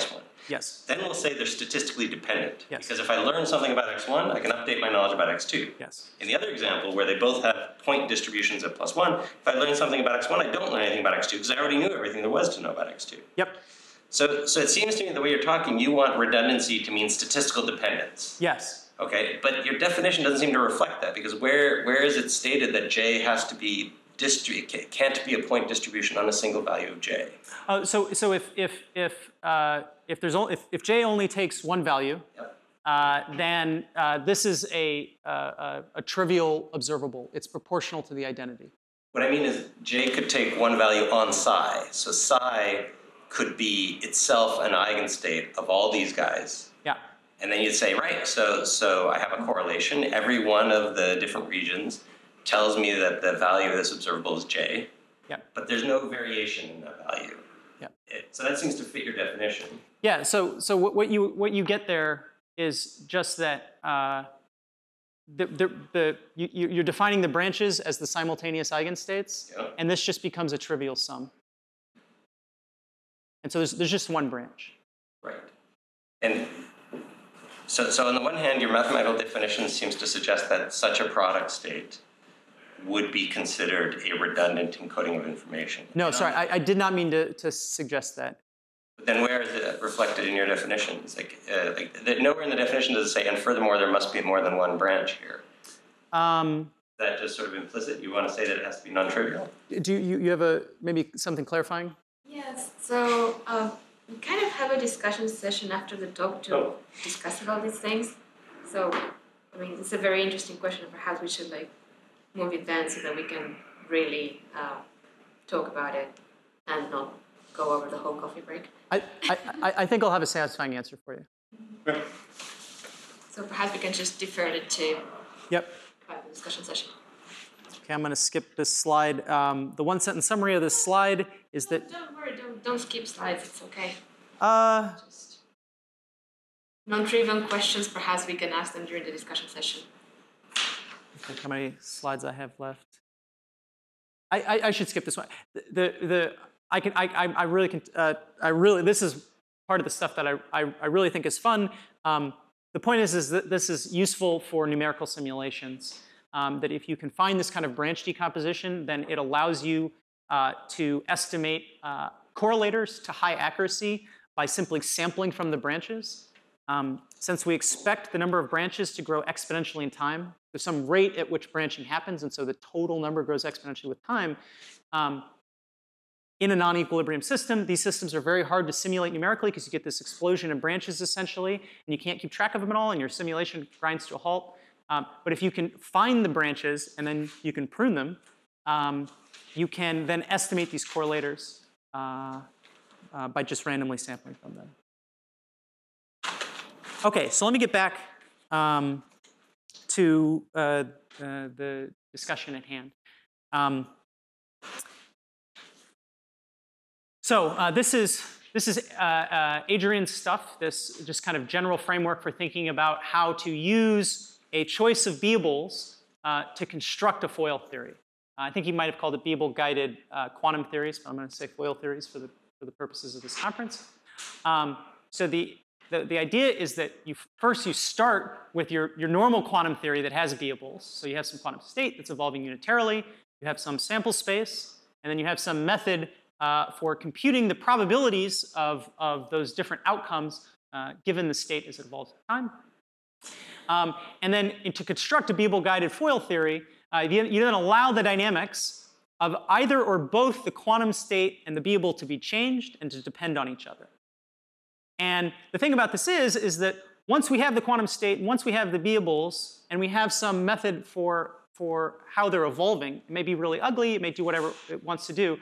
Yes. then we'll say they're statistically dependent. Yes. Because if I learn something about x1, I can update my knowledge about x2. Yes. In the other example, where they both have point distributions of +1, if I learn something about x1, I don't learn anything about x2 because I already knew everything there was to know about x2. Yep. So it seems to me the way you're talking, you want redundancy to mean statistical dependence. Yes. Okay, but your definition doesn't seem to reflect that, because where is it stated that J has to be can't be a point distribution on a single value of J? So if J only takes one value, Yep. then this is a trivial observable. It's proportional to the identity. What I mean is J could take one value on psi, so psi could be itself an eigenstate of all these guys. Yeah. And then you'd say, right, so I have a correlation. Every one of the different regions tells me that the value of this observable is J. Yeah. But there's no variation in that value. Yeah. So that seems to fit your definition. Yeah. So what you get there is just that you're defining the branches as the simultaneous eigenstates, Yeah. and this just becomes a trivial sum. And so there's just one branch. Right. And so on the one hand, your mathematical definition seems to suggest that such a product state would be considered a redundant encoding of information. No, sorry, I did not mean to suggest that. But then where is it reflected in your definition? It's nowhere in the definition does it say, and furthermore, there must be more than one branch here. That just sort of implicit? You want to say that it has to be non-trivial? Do you have maybe something clarifying? Yes, so we kind of have a discussion session after the talk to discuss about these things. So, I mean, it's a very interesting question. Perhaps we should move it then so that we can really talk about it and not go over the whole coffee break. I think I'll have a satisfying answer for you. So perhaps we can just defer it to Yep. the discussion session. Okay, I'm going to skip this slide. The one-sentence summary of this slide is that... Don't worry, don't skip slides, it's okay. Uh, Just non-trivial questions, perhaps we can ask them during the discussion session. Think how many slides I have left. I should skip this one. I really this is part of the stuff that I really think is fun. The point is that this is useful for numerical simulations. That if you can find this kind of branch decomposition, then it allows you to estimate correlators to high accuracy by simply sampling from the branches. Since we expect the number of branches to grow exponentially in time, there's some rate at which branching happens, and so the total number grows exponentially with time. In a non-equilibrium system, these systems are very hard to simulate numerically because you get this explosion of branches essentially, and you can't keep track of them at all, and your simulation grinds to a halt. But if you can find the branches and then you can prune them, you can then estimate these correlators by just randomly sampling from them. Okay, so let me get back to the discussion at hand. This is Adrian's stuff, this just kind of general framework for thinking about how to use a choice of Beables to construct a FOIL theory. I think he might have called it Beable-guided quantum theories, but I'm going to say FOIL theories for the purposes of this conference. So the idea is that first you start with your normal quantum theory that has Beables. So you have some quantum state that's evolving unitarily, you have some sample space, and then you have some method for computing the probabilities of those different outcomes given the state as it evolves in time. And then to construct a Beable-guided FOIL theory, you then allow the dynamics of either or both the quantum state and the Beable to be changed and to depend on each other. And the thing about this is that once we have the quantum state, and once we have the Beables, and we have some method for how they're evolving, it may be really ugly, it may do whatever it wants to do,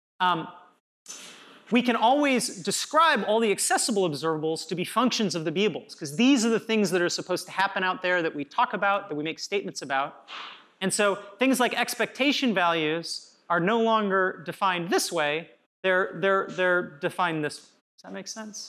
we can always describe all the accessible observables to be functions of the Beables, because these are the things that are supposed to happen out there that we talk about, that we make statements about. And so things like expectation values are no longer defined this way, they're defined this way. Does that make sense?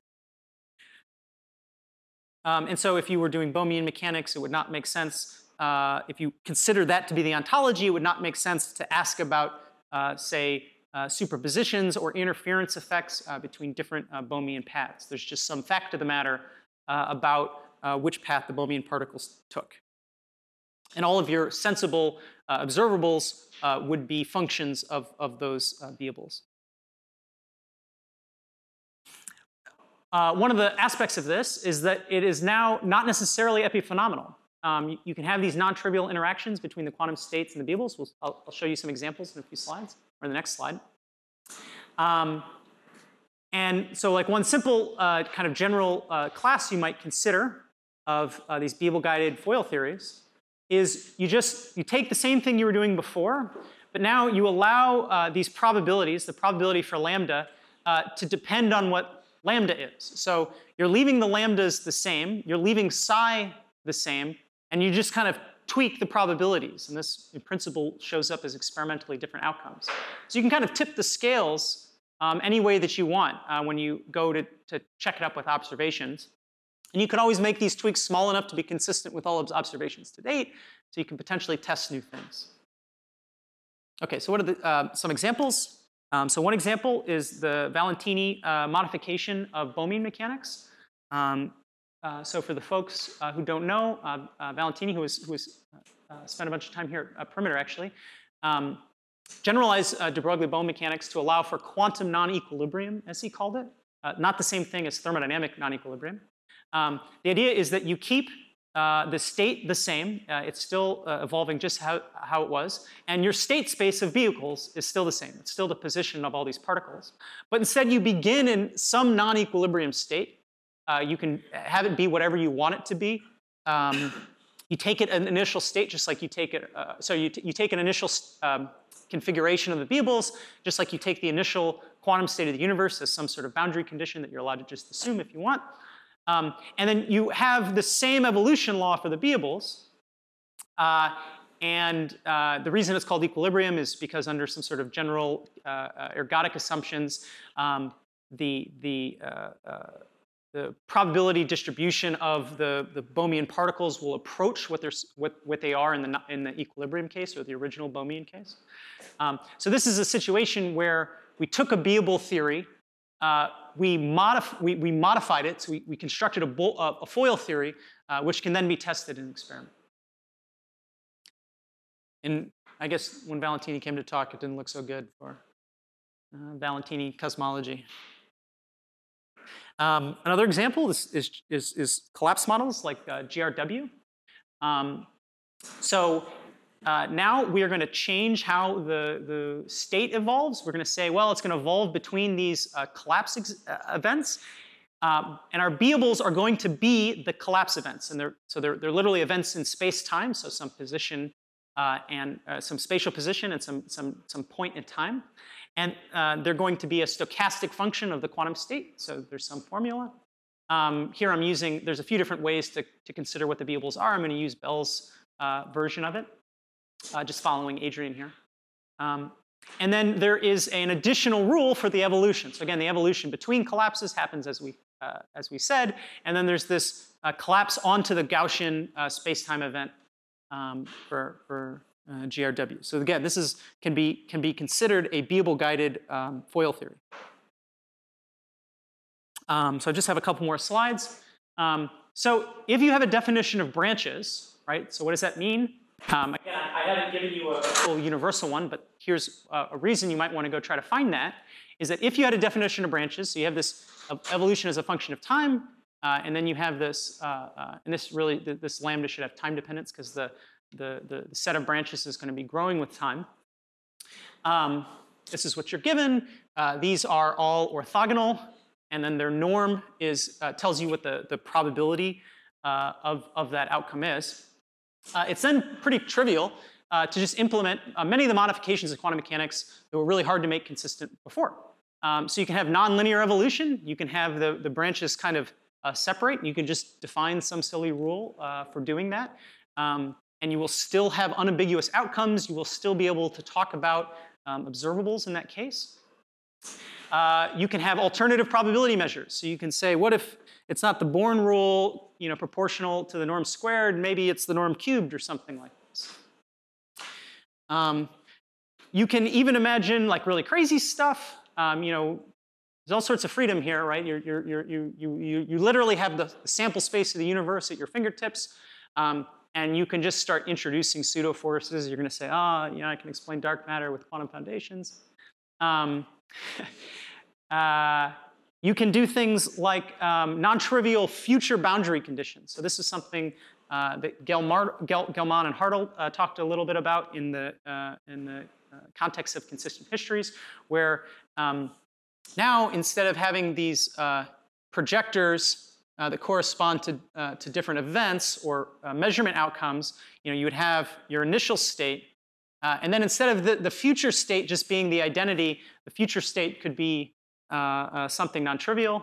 And so if you were doing Bohmian mechanics, it would not make sense. If you consider that to be the ontology, it would not make sense to ask about, say, superpositions or interference effects between different Bohmian paths. There's just some fact of the matter about which path the Bohmian particles took. And all of your sensible observables would be functions of those beables. One of the aspects of this is that it is now not necessarily epiphenomenal. You can have these non-trivial interactions between the quantum states and the beables. I'll show you some examples in a few slides, or the next slide. And so like one simple kind of general class you might consider of these beable-guided FOIL theories is you take the same thing you were doing before, but now you allow these probabilities, the probability for lambda, to depend on what lambda is. So you're leaving the lambdas the same, you're leaving psi the same, and you just kind of tweak the probabilities. And this, in principle, shows up as experimentally different outcomes. So you can kind of tip the scales any way that you want when you go to check it up with observations. And you can always make these tweaks small enough to be consistent with all of observations to date, so you can potentially test new things. OK, so what are some examples? So one example is the Valentini modification of Bohmian mechanics. So for the folks who don't know, Valentini, who was spent a bunch of time here at Perimeter, actually, generalized de Broglie-Bohm mechanics to allow for quantum non-equilibrium, as he called it. Not the same thing as thermodynamic non-equilibrium. The idea is that you keep the state the same. It's still evolving just how it was. And your state space of vehicles is still the same. It's still the position of all these particles. But instead, you begin in some non-equilibrium state. You can have it be whatever you want it to be. You take it an initial state, just like you take it. So you take an initial configuration of the beables, just like you take the initial quantum state of the universe as some sort of boundary condition that you're allowed to just assume if you want. And then you have the same evolution law for the beables. And the reason it's called equilibrium is because under some sort of general ergodic assumptions, the probability distribution of the Bohmian particles will approach what they are in the equilibrium case, or the original Bohmian case. So this is a situation where we took a beable theory, we modified it, so we constructed a FOIL theory, which can then be tested in an experiment. And I guess when Valentini came to talk, it didn't look so good for Valentini cosmology. Another example is collapse models like GRW. Now we are going to change how the state evolves. We're going to say, well, it's going to evolve between these collapse events. And our beables are going to be the collapse events. And they're literally events in space-time, so some position and some spatial position and some point in time. And they're going to be a stochastic function of the quantum state. So there's some formula. Here I'm using, there's a few different ways to consider what the beables are. I'm going to use Bell's version of it, just following Adrian here. And then there is an additional rule for the evolution. So again, the evolution between collapses happens as we said. And then there's this collapse onto the Gaussian space-time event for GRW. So again, this can be considered a beable-guided FOIL theory. So I just have a couple more slides. So if you have a definition of branches, right? So what does that mean? Again, I haven't given you a full universal one, but here's a reason you might want to go try to find that, is that if you had a definition of branches, so you have this evolution as a function of time, and then you have this, and this lambda should have time dependence because the set of branches is going to be growing with time. This is what you're given. These are all orthogonal, and then their norm tells you what the probability of that outcome is. It's then pretty trivial to just implement many of the modifications of quantum mechanics that were really hard to make consistent before. So you can have nonlinear evolution. You can have the branches kind of separate. You can just define some silly rule for doing that. And you will still have unambiguous outcomes. You will still be able to talk about observables in that case. You can have alternative probability measures. So you can say, what if it's not the Born rule, proportional to the norm squared? Maybe it's the norm cubed or something like this. You can even imagine like really crazy stuff. You know, there's all sorts of freedom here, right? You literally have the sample space of the universe at your fingertips, and you can just start introducing pseudo forces. You're going to say, I can explain dark matter with quantum foundations. You can do things like non-trivial future boundary conditions. So this is something that Gelman and Hartle talked a little bit about in the context of consistent histories, where now instead of having these projectors that correspond to different events or measurement outcomes, you would have your initial state, and then instead of the future state just being the identity, the future state could be something non-trivial.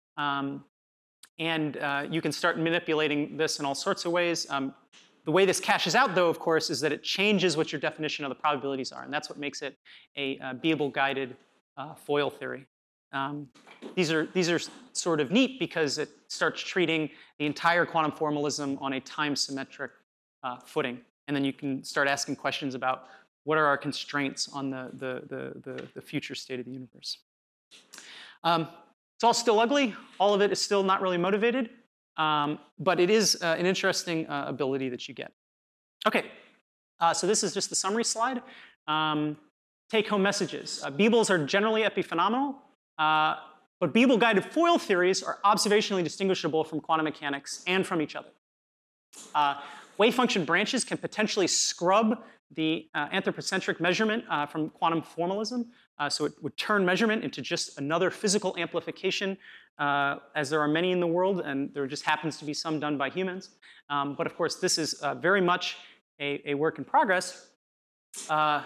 And you can start manipulating this in all sorts of ways. The way this cashes out, though, of course, is that it changes what your definition of the probabilities are. And that's what makes it a Beable-guided FOIL theory. These are sort of neat because it starts treating the entire quantum formalism on a time-symmetric footing. And then you can start asking questions about what are our constraints on the future state of the universe. It's all still ugly. All of it is still not really motivated. But it is an interesting ability that you get. OK, so this is just the summary slide. Take-home messages. Beebles are generally epiphenomenal. But Beable-guided FOIL theories are observationally distinguishable from quantum mechanics and from each other. Wave function branches can potentially scrub the anthropocentric measurement from quantum formalism. So it would turn measurement into just another physical amplification, as there are many in the world, and there just happens to be some done by humans. But of course, this is very much a work in progress. But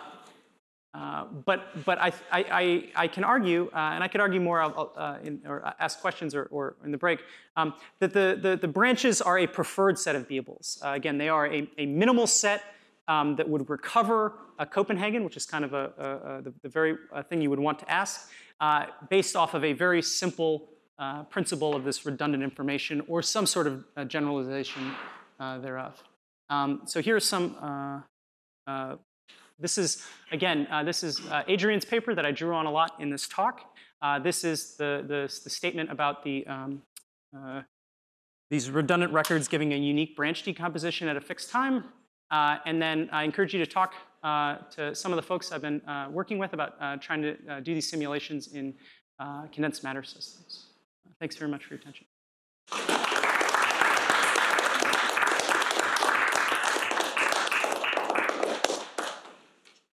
I can argue, and I could argue more or ask questions or in the break, that the branches are a preferred set of Beebles. Again, they are a minimal set that would recover Copenhagen, which is kind of the very thing you would want to ask, based off of a very simple principle of this redundant information or some sort of generalization thereof. So here's some. This is, again, this is Adrian's paper that I drew on a lot in this talk. This is the statement about these redundant records giving a unique branch decomposition at a fixed time. And then I encourage you to talk to some of the folks I've been working with about trying to do these simulations in condensed matter systems. Thanks very much for your attention.